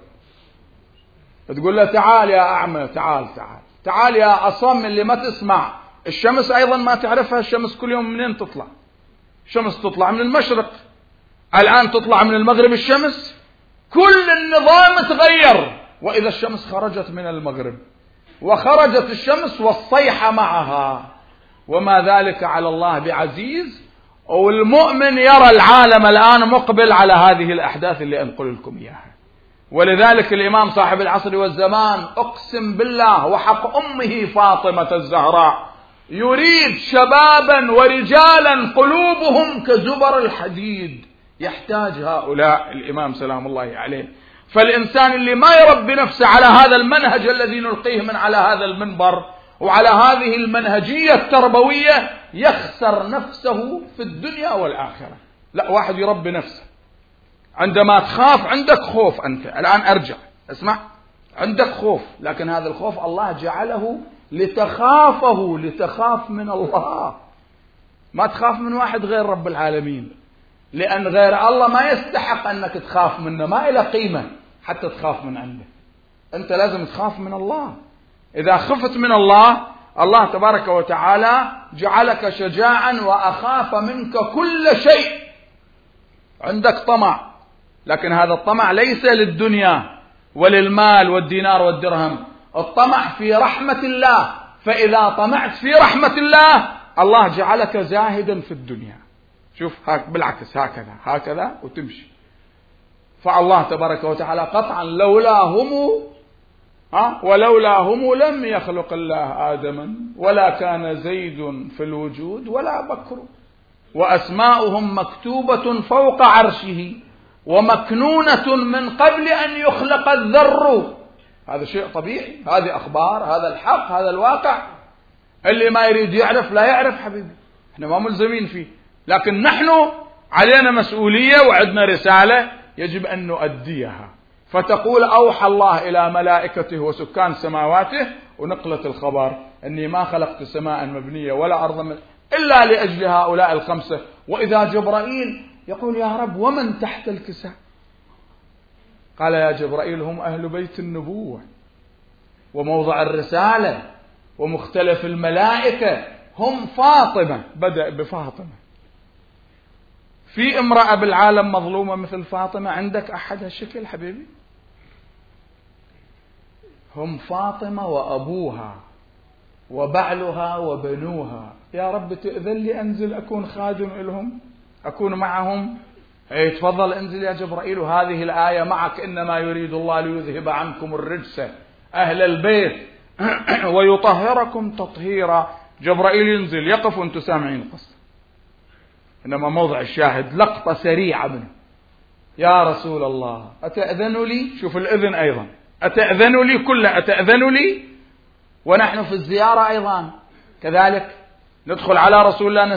تقول له تعال يا أعمى، تعال تعال تعال يا أصم اللي ما تسمع. الشمس أيضا ما تعرفها، الشمس كل يوم منين تطلع؟ الشمس تطلع من المشرق، الآن تطلع من المغرب الشمس. كل النظام تغير، وإذا الشمس خرجت من المغرب وخرجت الشمس والصيحة معها، وما ذلك على الله بعزيز. والمؤمن يرى العالم الآن مقبل على هذه الأحداث اللي أنقل لكم إياها. ولذلك الإمام صاحب العصر والزمان أقسم بالله وحق أمه فاطمة الزهراء يريد شبابا ورجالا قلوبهم كزبر الحديد، يحتاج هؤلاء الإمام سلام الله عليه. فالإنسان اللي ما يربي نفسه على هذا المنهج الذي نلقيه من على هذا المنبر وعلى هذه المنهجية التربوية يخسر نفسه في الدنيا والآخرة. لا، واحد يربي نفسه. عندما تخاف عندك خوف، أنت الآن أرجع اسمع، عندك خوف، لكن هذا الخوف الله جعله لتخافه، لتخاف من الله، ما تخاف من واحد غير رب العالمين، لأن غير الله ما يستحق أنك تخاف منه، ما إلى قيمة حتى تخاف من عنده. أنت لازم تخاف من الله. إذا خفت من الله، الله تبارك وتعالى جعلك شجاعا وأخاف منك كل شيء. عندك طمع، لكن هذا الطمع ليس للدنيا وللمال والدينار والدرهم، الطمع في رحمة الله. فإذا طمعت في رحمة الله، الله جعلك زاهدا في الدنيا. شوف بالعكس، هكذا هكذا وتمشي. فالله تبارك وتعالى قطعا ولولا هم لم يخلق الله آدما ولا كان زيد في الوجود ولا بكر، وأسماؤهم مكتوبة فوق عرشه ومكنونة من قبل أن يخلق الذر. هذا شيء طبيعي، هذه أخبار، هذا الحق، هذا الواقع. اللي ما يريد يعرف لا يعرف حبيبي، احنا ما ملزمين فيه، لكن نحن علينا مسؤولية وعندنا رسالة يجب أن نؤديها. فتقول أوحى الله إلى ملائكته وسكان سماواته ونقلة الخبر أني ما خلقت سماء مبنية ولا أرض إلا لأجل هؤلاء الخمسة. وإذا جبرائيل يقول يا رب ومن تحت الكساء؟ قال يا جبرائيل هم أهل بيت النبوة وموضع الرسالة ومختلف الملائكة، هم فاطمة. بدأ بفاطمة. في امرأة بالعالم مظلومة مثل فاطمة؟ عندك أحد هالشكل حبيبي؟ هم فاطمة وأبوها وبعلها وبنوها. يا رب تأذن لي أنزل أكون خادم لهم، أكون معهم. تفضل انزل يا جبرائيل، وهذه الآية معك: إنما يريد الله ليذهب عنكم الرجس أهل البيت ويطهركم تطهيرا. جبرائيل ينزل يقف وانتم سامعين القصة، إنما موضع الشاهد لقطة سريعة منه: يا رسول الله أتأذن لي؟ شوف الإذن أيضا، أتأذن لي؟ كله أتأذن لي. ونحن في الزيارة أيضا كذلك ندخل على رسول الله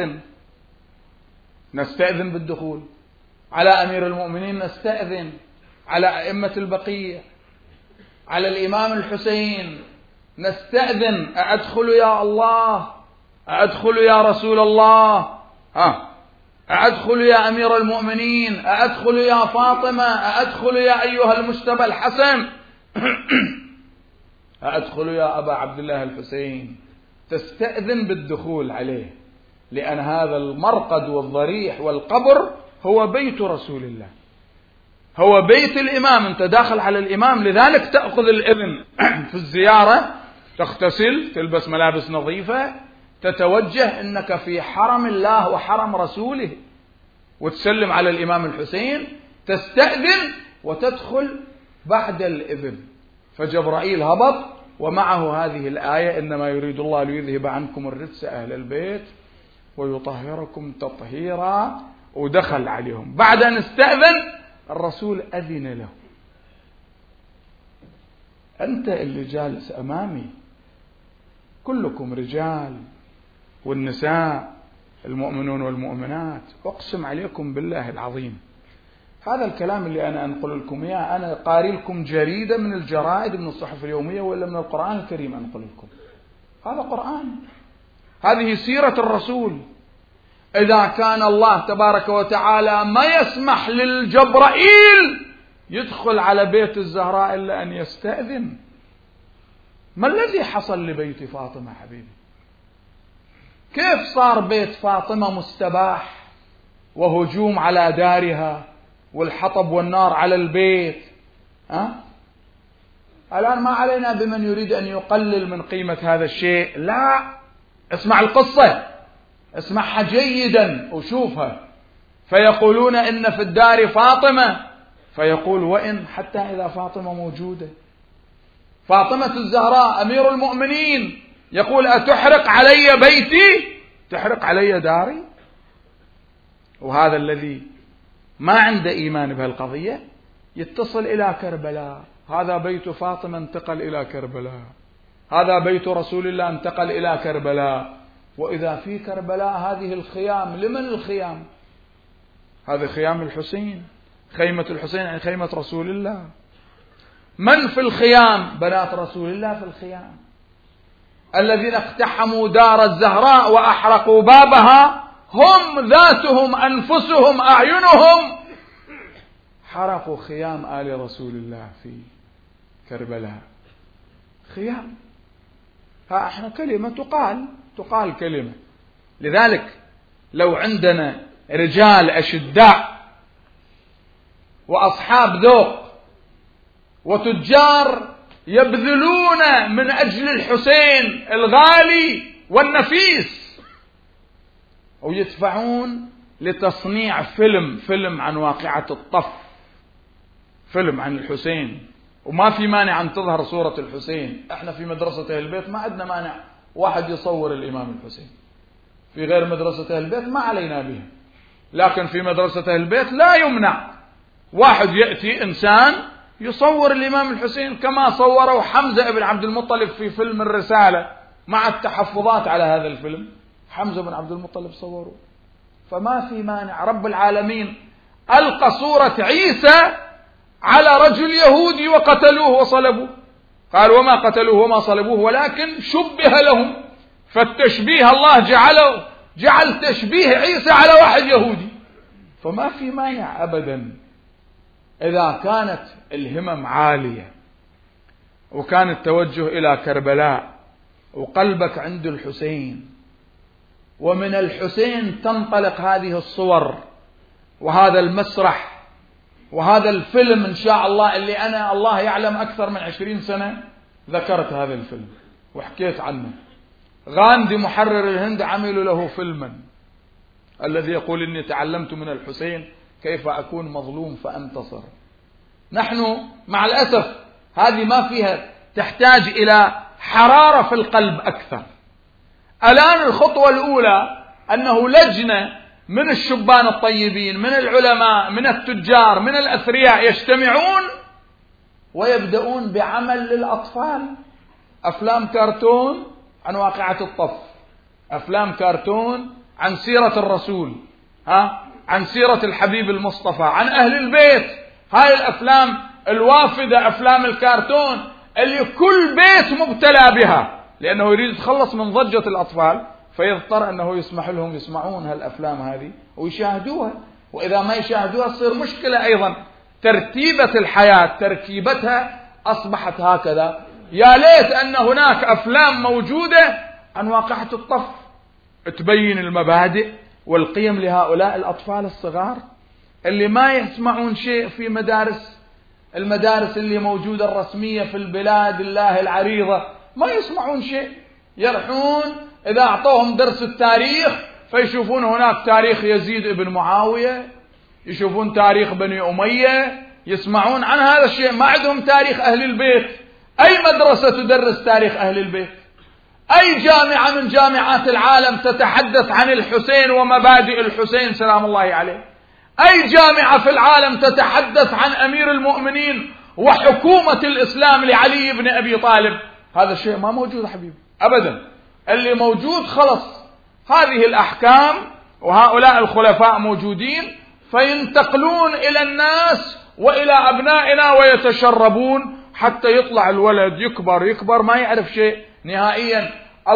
نستأذن بالدخول، على أمير المؤمنين نستأذن، على أئمة البقية، على الإمام الحسين نستأذن: أدخل يا الله، أدخل يا رسول الله. أأدخل يا أمير المؤمنين، أأدخل يا فاطمة، أأدخل يا أيها المجتبى الحسن، أأدخل يا أبا عبد الله الحسين. تستأذن بالدخول عليه، لأن هذا المرقد والضريح والقبر هو بيت رسول الله، هو بيت الإمام، أنت داخل على الإمام، لذلك تأخذ الإذن في الزيارة، تغتسل، تلبس ملابس نظيفة، تتوجه إنك في حرم الله وحرم رسوله، وتسلم على الإمام الحسين، تستأذن وتدخل بعد الإذن. فجبرائيل هبط ومعه هذه الآية: إنما يريد الله ليذهب عنكم الرجس أهل البيت ويطهركم تطهيرا، ودخل عليهم. بعد أن استأذن الرسول أذن له. أنت اللي جالس أمامي، كلكم رجال والنساء، المؤمنون والمؤمنات، أقسم عليكم بالله العظيم هذا الكلام اللي أنا أنقل لكم إياه، أنا قاري لكم جريدة من الجرائد، من الصحف اليومية، ولا من القرآن الكريم أنقل لكم. هذا قرآن، هذه سيرة الرسول. إذا كان الله تبارك وتعالى ما يسمح للجبرائيل يدخل على بيت الزهراء إلا أن يستأذن، ما الذي حصل لبيت فاطمة حبيبي؟ كيف صار بيت فاطمة مستباح وهجوم على دارها والحطب والنار على البيت؟ الآن ما علينا بمن يريد أن يقلل من قيمة هذا الشيء، لا، اسمع القصة، اسمعها جيدا وشوفها. فيقولون إن في الدار فاطمة، فيقول وإن، حتى إذا فاطمة موجودة، فاطمة الزهراء أمير المؤمنين، يقول أتحرق علي بيتي، تحرق علي داري؟ وهذا الذي ما عنده إيمان بهالقضية يتصل إلى كربلاء، هذا بيت فاطمة انتقل إلى كربلاء، هذا بيت رسول الله انتقل إلى كربلاء. وإذا في كربلاء هذه الخيام، لمن الخيام؟ هذه خيام الحسين، خيمة الحسين يعني خيمة رسول الله. من في الخيام؟ بنات رسول الله في الخيام، الذين اقتحموا دار الزهراء وأحرقوا بابها، هم ذاتهم أنفسهم أعينهم حرقوا خيام آل رسول الله في كربلاء. خيام، ها احنا كلمة تقال كلمة. لذلك لو عندنا رجال أشداء وأصحاب ذوق وتجار يبذلون من أجل الحسين الغالي والنفيس، ويدفعون لتصنيع فيلم عن واقعة الطف، فيلم عن الحسين، وما في مانع أن تظهر صورة الحسين. احنا في مدرسة أهل البيت ما عندنا مانع واحد يصور الإمام الحسين، في غير مدرسة أهل البيت ما علينا بها، لكن في مدرسة أهل البيت لا يمنع واحد يأتي إنسان يصور الإمام الحسين كما صوروا حمزة بن عبد المطلب في فيلم الرسالة، مع التحفظات على هذا الفيلم حمزة بن عبد المطلب صوره. فما في مانع. رب العالمين ألقى صورة عيسى على رجل يهودي وقتلوه وصلبوه، قال وما قتلوه وما صلبوه ولكن شبه لهم، فالتشبيه الله جعل تشبيه عيسى على واحد يهودي. فما في مانع أبدا إذا كانت الهمم عالية وكان التوجه إلى كربلاء وقلبك عند الحسين، ومن الحسين تنطلق هذه الصور وهذا المسرح وهذا الفيلم إن شاء الله، اللي أنا الله يعلم أكثر من 20 سنة ذكرت هذا الفيلم وحكيت عنه. غاندي محرر الهند عملوا له فيلما، الذي يقول إني تعلمت من الحسين كيف أكون مظلوم فأنتصر. نحن مع الأسف هذه ما فيها، تحتاج إلى حرارة في القلب أكثر. الآن الخطوة الأولى أنه لجنة من الشبان الطيبين، من العلماء، من التجار، من الأثرياء يجتمعون ويبدأون بعمل للأطفال، أفلام كرتون عن واقعة الطف، أفلام كرتون عن سيرة الرسول، عن سيرة الحبيب المصطفى، عن أهل البيت. هاي الأفلام الوافدة، أفلام الكرتون اللي كل بيت مبتلى بها، لأنه يريد يتخلص من ضجة الأطفال، فيضطر أنه يسمح لهم يسمعون هالأفلام هذه ويشاهدوها، وإذا ما يشاهدوها تصير مشكلة أيضا. ترتيبة الحياة تركيبتها أصبحت هكذا. يا ليت أن هناك أفلام موجودة عن واقعة الطف تبين المبادئ والقيم لهؤلاء الأطفال الصغار اللي ما يسمعون شيء في المدارس اللي موجودة الرسمية في البلاد الله العريضة، ما يسمعون شيء. يرحون إذا أعطوهم درس التاريخ فيشوفون هناك تاريخ يزيد ابن معاوية، يشوفون تاريخ بني أمية، يسمعون عن هذا الشيء. ما عندهم تاريخ أهل البيت. أي مدرسة تدرس تاريخ أهل البيت؟ أي جامعة من جامعات العالم تتحدث عن الحسين ومبادئ الحسين سلام الله عليه؟ أي جامعة في العالم تتحدث عن أمير المؤمنين وحكومة الإسلام لعلي بن أبي طالب؟ هذا الشيء ما موجود حبيبي أبدا. اللي موجود خلص هذه الأحكام، وهؤلاء الخلفاء موجودين فينتقلون إلى الناس وإلى أبنائنا ويتشربون حتى يطلع الولد يكبر ما يعرف شيء نهائيا.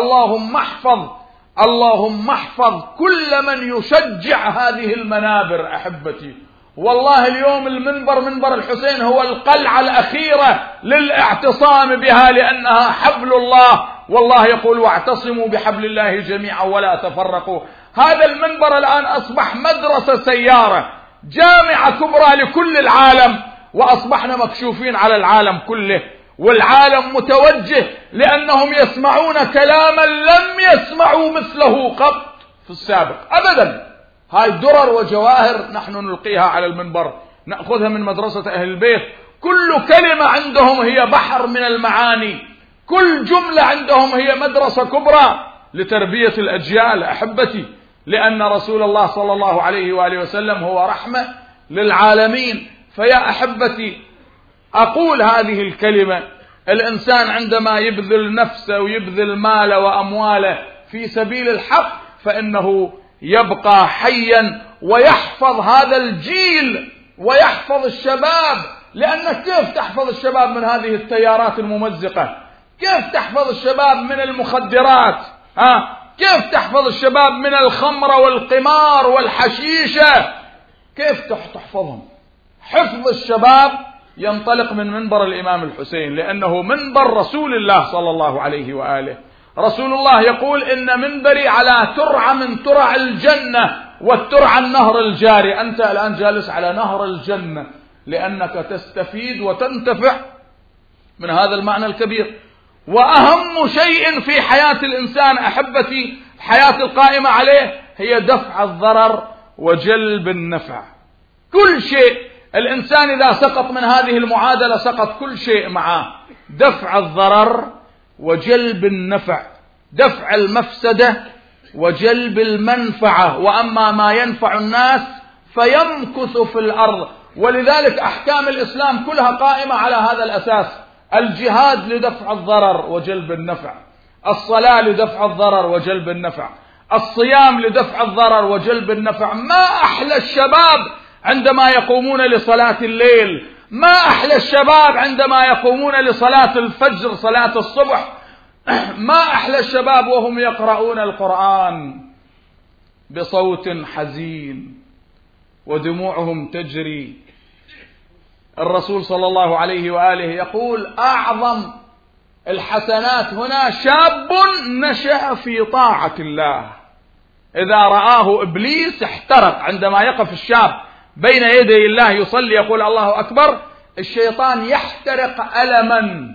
اللهم احفظ كل من يشجع هذه المنابر أحبتي. والله اليوم منبر الحسين هو القلعة الأخيرة للاعتصام بها، لأنها حبل الله، والله يقول واعتصموا بحبل الله جميعا ولا تفرقوا. هذا المنبر الآن أصبح مدرسة سيارة، جامعة كبرى لكل العالم، وأصبحنا مكشوفين على العالم كله، والعالم متوجه لأنهم يسمعون كلاما لم يسمعوا مثله قط في السابق أبدا. هاي درر وجواهر نحن نلقيها على المنبر، نأخذها من مدرسة أهل البيت. كل كلمة عندهم هي بحر من المعاني، كل جملة عندهم هي مدرسة كبرى لتربية الأجيال أحبتي، لأن رسول الله صلى الله عليه وآله وسلم هو رحمة للعالمين. فيا أحبتي أقول هذه الكلمة: الإنسان عندما يبذل نفسه ويبذل ماله وأمواله في سبيل الحق فإنه يبقى حيا ويحفظ هذا الجيل ويحفظ الشباب. لأنك كيف تحفظ الشباب من هذه التيارات الممزقة؟ كيف تحفظ الشباب من المخدرات؟ كيف تحفظ الشباب من الخمر والقمار والحشيشة؟ كيف تحفظهم؟ حفظ الشباب ينطلق من منبر الإمام الحسين، لأنه منبر رسول الله صلى الله عليه وآله. رسول الله يقول: إن منبري على ترعة من ترع الجنة، والترعة النهر الجاري. أنت الآن جالس على نهر الجنة لأنك تستفيد وتنتفع من هذا المعنى الكبير. وأهم شيء في حياة الإنسان أحبتي، الحياة القائمة عليه، هي دفع الضرر وجلب النفع. كل شيء الإنسان إذا سقط من هذه المعادلة سقط كل شيء معه. دفع الضرر وجلب النفع، دفع المفسدة وجلب المنفعة. وأما ما ينفع الناس فيمكث في الأرض. ولذلك أحكام الإسلام كلها قائمة على هذا الأساس: الجهاد لدفع الضرر وجلب النفع، الصلاة لدفع الضرر وجلب النفع، الصيام لدفع الضرر وجلب النفع. ما أحلى الشباب عندما يقومون لصلاة الليل، ما أحلى الشباب عندما يقومون لصلاة الفجر، صلاة الصبح. ما أحلى الشباب وهم يقرؤون القرآن بصوت حزين ودموعهم تجري. الرسول صلى الله عليه وآله يقول: أعظم الحسنات هنا شاب نشأ في طاعة الله. إذا رآه إبليس احترق. عندما يقف الشاب بين يدي الله يصلي يقول الله أكبر، الشيطان يحترق ألما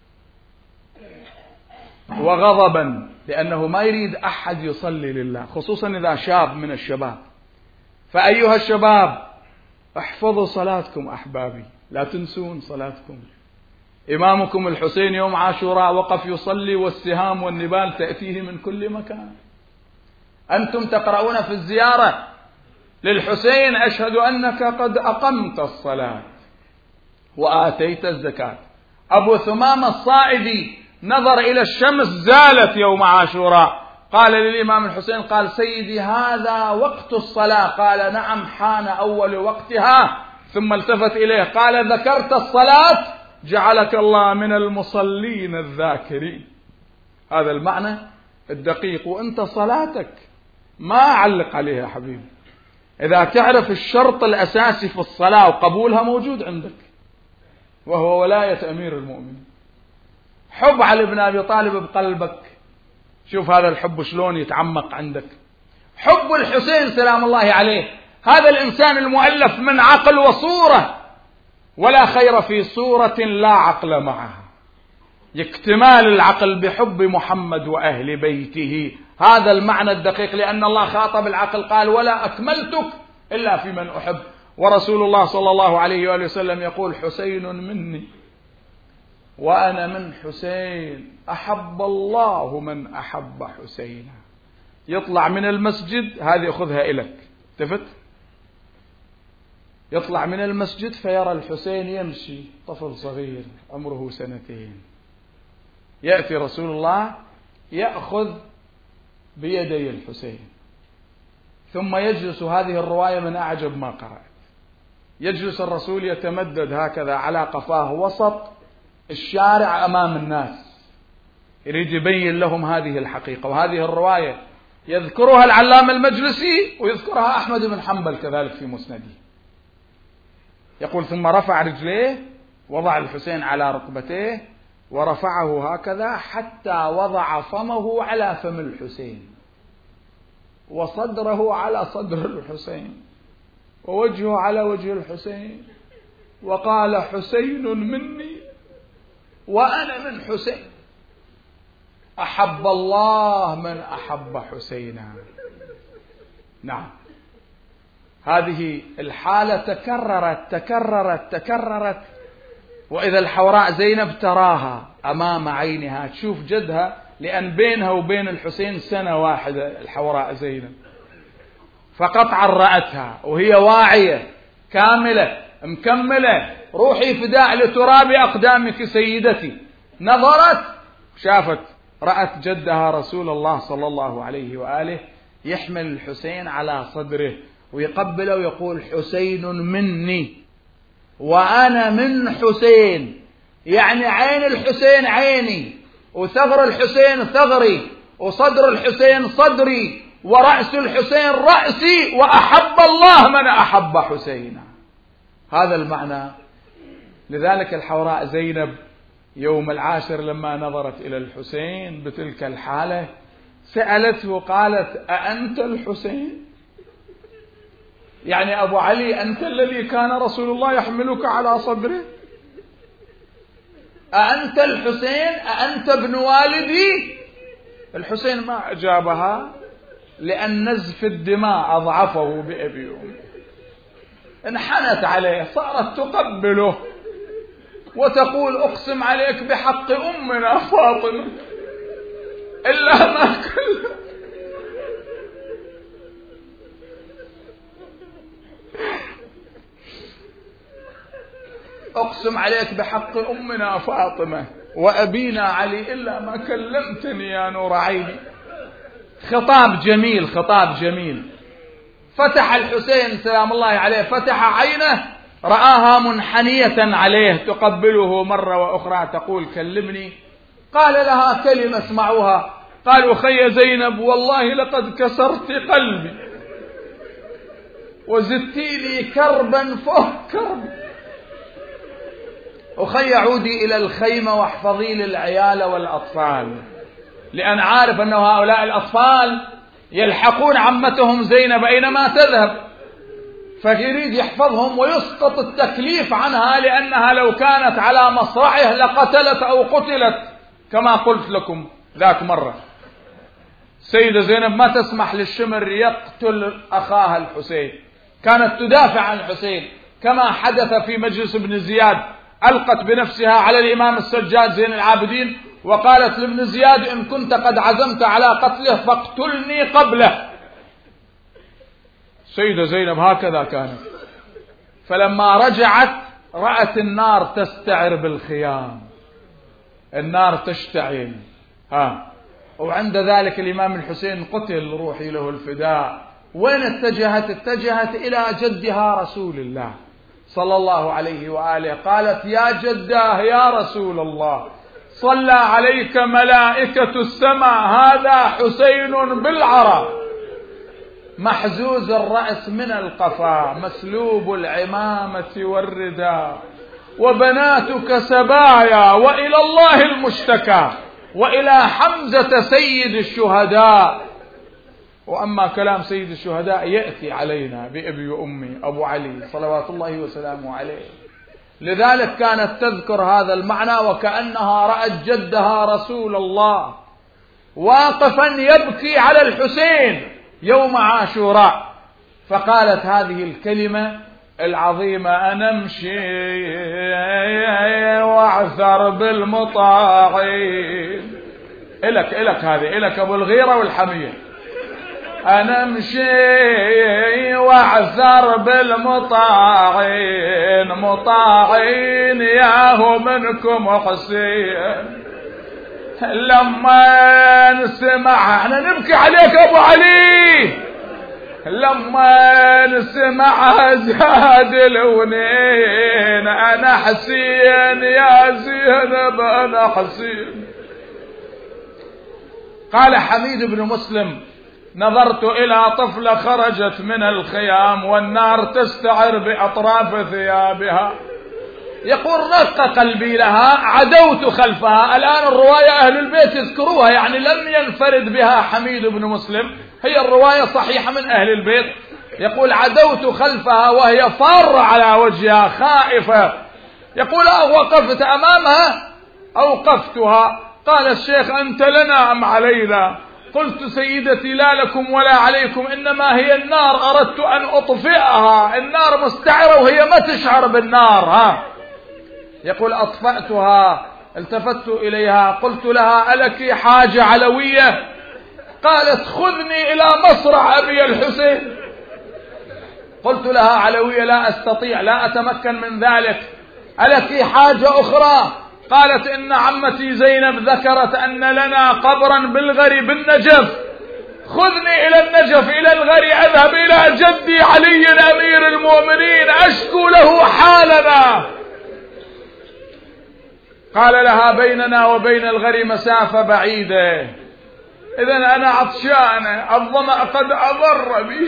وغضبا، لأنه ما يريد أحد يصلي لله، خصوصا إذا شاب من الشباب. فأيها الشباب، احفظوا صلاتكم أحبابي، لا تنسون صلاتكم. إمامكم الحسين يوم عاشوراء وقف يصلي والسهام والنبال تأتيه من كل مكان. أنتم تقرؤون في الزيارة للحسين: أشهد أنك قد أقمت الصلاة وآتيت الزكاة. أبو ثمامة الصائدي نظر إلى الشمس زالت يوم عاشوراء، قال للإمام الحسين، قال: سيدي هذا وقت الصلاة. قال: نعم، حان أول وقتها. ثم التفت إليه قال: ذكرت الصلاة جعلك الله من المصلين الذاكرين. هذا المعنى الدقيق. وأنت صلاتك ما أعلق عليها حبيبي، إذا تعرف الشرط الأساسي في الصلاة وقبولها موجود عندك، وهو ولاية أمير المؤمنين. حب علي بن أبي طالب بقلبك، شوف هذا الحب شلون يتعمق عندك. حب الحسين سلام الله عليه، هذا الإنسان المؤلف من عقل وصورة، ولا خير في صورة لا عقل معها. اكتمال العقل بحب محمد وأهل بيته، هذا المعنى الدقيق، لأن الله خاطب العقل قال ولا أكملتك إلا في من أحب. ورسول الله صلى الله عليه وآله وسلم يقول حسين مني وأنا من حسين، أحب الله من أحب حسينا. يطلع من المسجد، هذه أخذها إليك، تفت، يطلع من المسجد فيرى الحسين يمشي، طفل صغير عمره 2 يأتي رسول الله يأخذ بيدي الحسين، ثم يجلس، هذه الرواية من أعجب ما قرأت، يجلس الرسول يتمدد هكذا على قفاه وسط الشارع أمام الناس، يريد يبين لهم هذه الحقيقة. وهذه الرواية يذكرها العلامة المجلسي ويذكرها أحمد بن حنبل كذلك في مسنده. يقول ثم رفع رجليه، وضع الحسين على ركبتيه ورفعه هكذا حتى وضع فمه على فم الحسين، وصدره على صدر الحسين، ووجهه على وجه الحسين، وقال حسين مني وأنا من حسين، أحب الله من أحب حسينا. نعم، هذه الحالة تكررت، وإذا الحوراء زينب تراها أمام عينها، تشوف جدها، لأن بينها وبين الحسين 1 الحوراء زينب، فقطعا رأتها وهي واعية كاملة مكملة، روحي فداء لتراب أقدامك سيدتي. نظرت شافت، رأت جدها رسول الله صلى الله عليه وآله يحمل الحسين على صدره ويقبله ويقول حسين مني وأنا من حسين، يعني عين الحسين عيني، وثغر الحسين ثغري، وصدر الحسين صدري، ورأس الحسين رأسي، وأحب الله من أحب حسينا. هذا المعنى. لذلك الحوراء زينب يوم 10 لما نظرت إلى الحسين بتلك الحالة سألته قالت أأنت الحسين؟ يعني أبو علي أنت الذي كان رسول الله يحملك على صدره؟ أأنت الحسين؟ أأنت ابن والدي؟ الحسين ما أجابها، لأن نزف الدماء أضعفه بأبي وأمي. انحنت عليه، صارت تقبله وتقول أقسم عليك بحق أمنا فاطمة إلا ما كل أقسم عليك بحق أمنا فاطمة وأبينا علي إلا ما كلمتني يا نور عيني. خطاب جميل، خطاب جميل. فتح الحسين سلام الله عليه، فتح عينه، رآها منحنية عليه تقبله مرة وأخرى تقول كلمني. قال لها كلمة اسمعوها، قال أخي زينب والله لقد كسرت قلبي وزدتي لي كربا فوق كرب. أخي عودي إلى الخيمة واحفظي لي العيال والأطفال، لأن عارف أن هؤلاء الأطفال يلحقون عمتهم زينب أينما تذهب، فيريد يحفظهم ويسقط التكليف عنها، لأنها لو كانت على مصرعه لقتلت أو قتلت كما قلت لكم ذاك مرة. سيدة زينب ما تسمح للشمر يقتل أخاها الحسين، كانت تدافع عن الحسين، كما حدث في مجلس ابن زياد، ألقت بنفسها على الإمام السجاد زين العابدين وقالت لابن زياد إن كنت قد عزمت على قتله فاقتلني قبله. سيدة زينب هكذا كانت. فلما رجعت رأت النار تستعر بالخيام، النار تشتعل، وعند ذلك الإمام الحسين قتل، روحي له الفداء. وين اتجهت؟ اتجهت إلى جدها رسول الله صلى الله عليه وآله، قالت يا جداه يا رسول الله صلى عليك ملائكة السماء، هذا حسين بالعرى. محزوز الرأس من القفا، مسلوب العمامة والرداء، وبناتك سبايا، وإلى الله المشتكى، وإلى حمزة سيد الشهداء. وأما كلام سيد الشهداء يأتي علينا بأبي وأمي أبو علي صلوات الله وسلامه عليه. لذلك كانت تذكر هذا المعنى وكأنها رأت جدها رسول الله واقفا يبكي على الحسين يوم عاشوراء، فقالت هذه الكلمة العظيمة: أنا امشي واعثر بالمطاعين. إلك هذه إلك أبو الغيرة والحمية. أنا امشي واعثر بالمطاعين، مطاعين ياهو منكم حسين. لما نسمع احنا نبكي عليك ابو علي، لما نسمع زاد الونين. انا حسين يا زينب انا حسين. قال حميد بن مسلم: نظرت إلى طفلة خرجت من الخيام والنار تستعر بأطراف ثيابها، يقول رق قلبي لها، عدوت خلفها. الآن الرواية أهل البيت يذكروها، يعني لم ينفرد بها حميد بن مسلم، هي الرواية صحيحة من أهل البيت. يقول: عدوت خلفها وهي فارة على وجهها خائفة. يقول: وقفت أمامها أوقفتها. قال الشيخ: أنت لنا أم علينا؟ قلت: سيدتي لا لكم ولا عليكم، إنما هي النار أردت أن أطفئها، النار مستعرة وهي ما تشعر بالنار. يقول: أطفأتها. التفت إليها قلت لها: ألك حاجة علوية؟ قالت: خذني إلى مصرع أبي الحسين. قلت لها: علوية لا أستطيع، لا أتمكن من ذلك. ألك حاجة أخرى؟ قالت: إن عمتي زينب ذكرت أن لنا قبرا بالغري بالنجف، خذني إلى النجف إلى الغري، أذهب إلى جدي علي أمير المؤمنين أشكو له حالنا. قال لها: بيننا وبين الغري مسافة بعيدة، إذن أنا عطشانة، الظمأ قد أضر بي.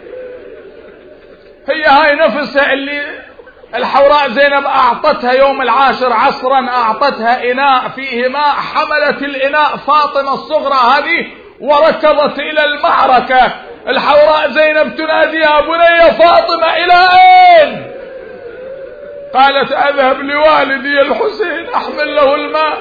هي هاي نفسها اللي الحوراء زينب أعطتها يوم العاشر عصرا، أعطتها إناء فيه ماء، حملت الإناء فاطمة الصغرى هذه وركضت إلى المعركة. الحوراء زينب تنادي: يا بني فاطمة إلى أين؟ قالت: أذهب لوالدي الحسين أحمل له الماء.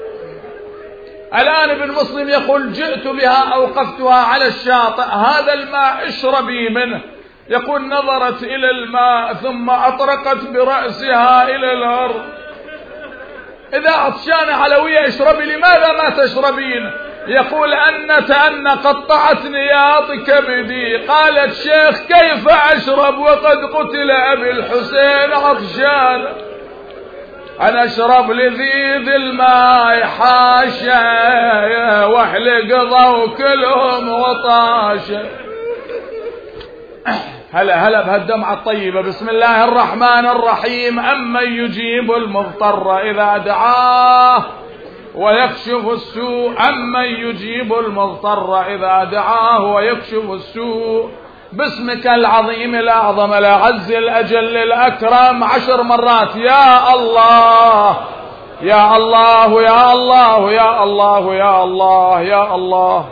الآن ابن مسلم يقول: جئت بها أوقفتها على الشاطئ، هذا الماء اشربي منه. يقول: نظرت إلى الماء ثم أطرقت برأسها إلى الأرض. إذا عطشانة علوية اشربي، لماذا ما تشربين؟ يقول: أن قطعت نياط كبدي. قالت: شيخ كيف أشرب وقد قتل أبي الحسين عطشان؟ أنا أشرب لذيذ الماء حاشا واحلق ضو كلهم وطاشا. هلا بهالدمعة الطيبة. بسم الله الرحمن الرحيم. أمن يجيب المضطر إذا دعاه ويكشف السوء، أمن يجيب المضطر إذا دعاه ويكشف السوء. باسمك العظيم الأعظم الأعز الأجل الأكرم 10 مرات. يا الله يا الله يا الله يا الله يا الله يا الله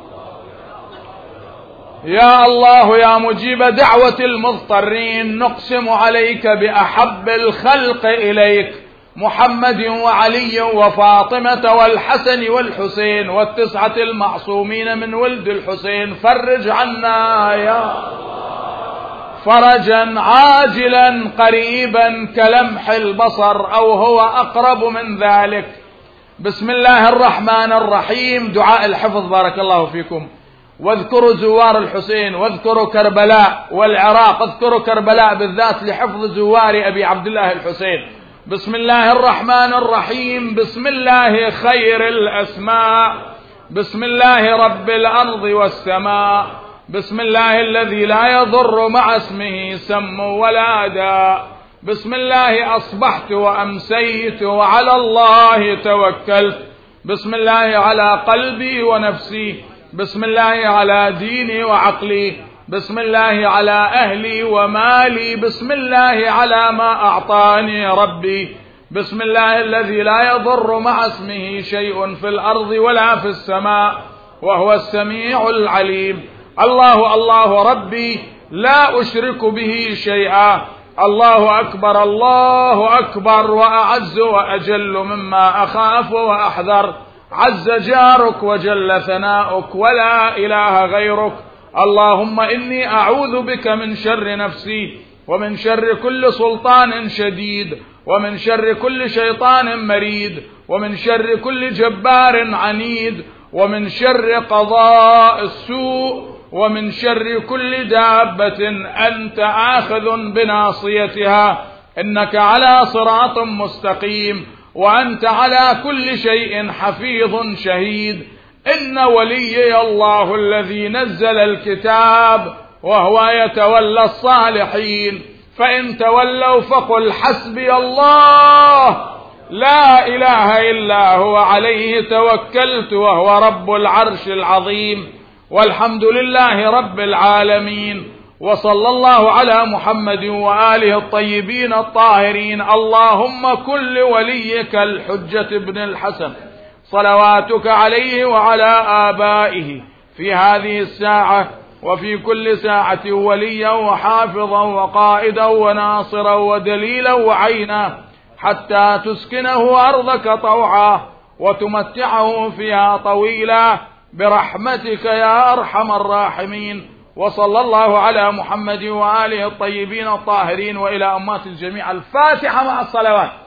يا الله يا مجيب دعوة المضطرين. نقسم عليك بأحب الخلق إليك محمد وعلي وفاطمة والحسن والحسين والتسعة المعصومين من ولد الحسين. فرج عنا يا فرجا عاجلا قريبا كلمح البصر أو هو أقرب من ذلك. بسم الله الرحمن الرحيم. دعاء الحفظ بارك الله فيكم. واذكروا زوار الحسين، واذكروا كربلاء والعراق، اذكروا كربلاء بالذات لحفظ زوار أبي عبد الله الحسين. بسم الله الرحمن الرحيم. بسم الله خير الأسماء، بسم الله رب الأرض والسماء، بسم الله الذي لا يضر مع اسمه سم ولا داء. بسم الله أصبحت وأمسيت وعلى الله توكلت. بسم الله على قلبي ونفسي، بسم الله على ديني وعقلي، بسم الله على أهلي ومالي، بسم الله على ما أعطاني ربي، بسم الله الذي لا يضر مع اسمه شيء في الأرض ولا في السماء وهو السميع العليم. الله ربي لا أشرك به شيئا. الله أكبر الله أكبر، وأعز وأجل مما أخاف وأحذر، عز جارك وجل ثناؤك ولا إله غيرك. اللهم إني أعوذ بك من شر نفسي، ومن شر كل سلطان شديد، ومن شر كل شيطان مريد، ومن شر كل جبار عنيد، ومن شر قضاء السوء، ومن شر كل دابة أنت آخذ بناصيتها، إنك على صراط مستقيم، وأنت على كل شيء حفيظ شهيد. إن وليي الله الذي نزل الكتاب وهو يتولى الصالحين، فإن تولوا فقل حسبي الله لا إله إلا هو عليه توكلت وهو رب العرش العظيم. والحمد لله رب العالمين، وصلى الله على محمد وآله الطيبين الطاهرين. اللهم كن لوليك الحجة بن الحسن صلواتك عليه وعلى آبائه في هذه الساعة وفي كل ساعة وليا وحافظا وقائدا وناصرا ودليلا وعينا، حتى تسكنه أرضك طوعا وتمتعه فيها طويلا برحمتك يا أرحم الراحمين. وصلى الله على محمد وآله الطيبين الطاهرين، وإلى أمات الجميع. الفاتحة مع الصلوات.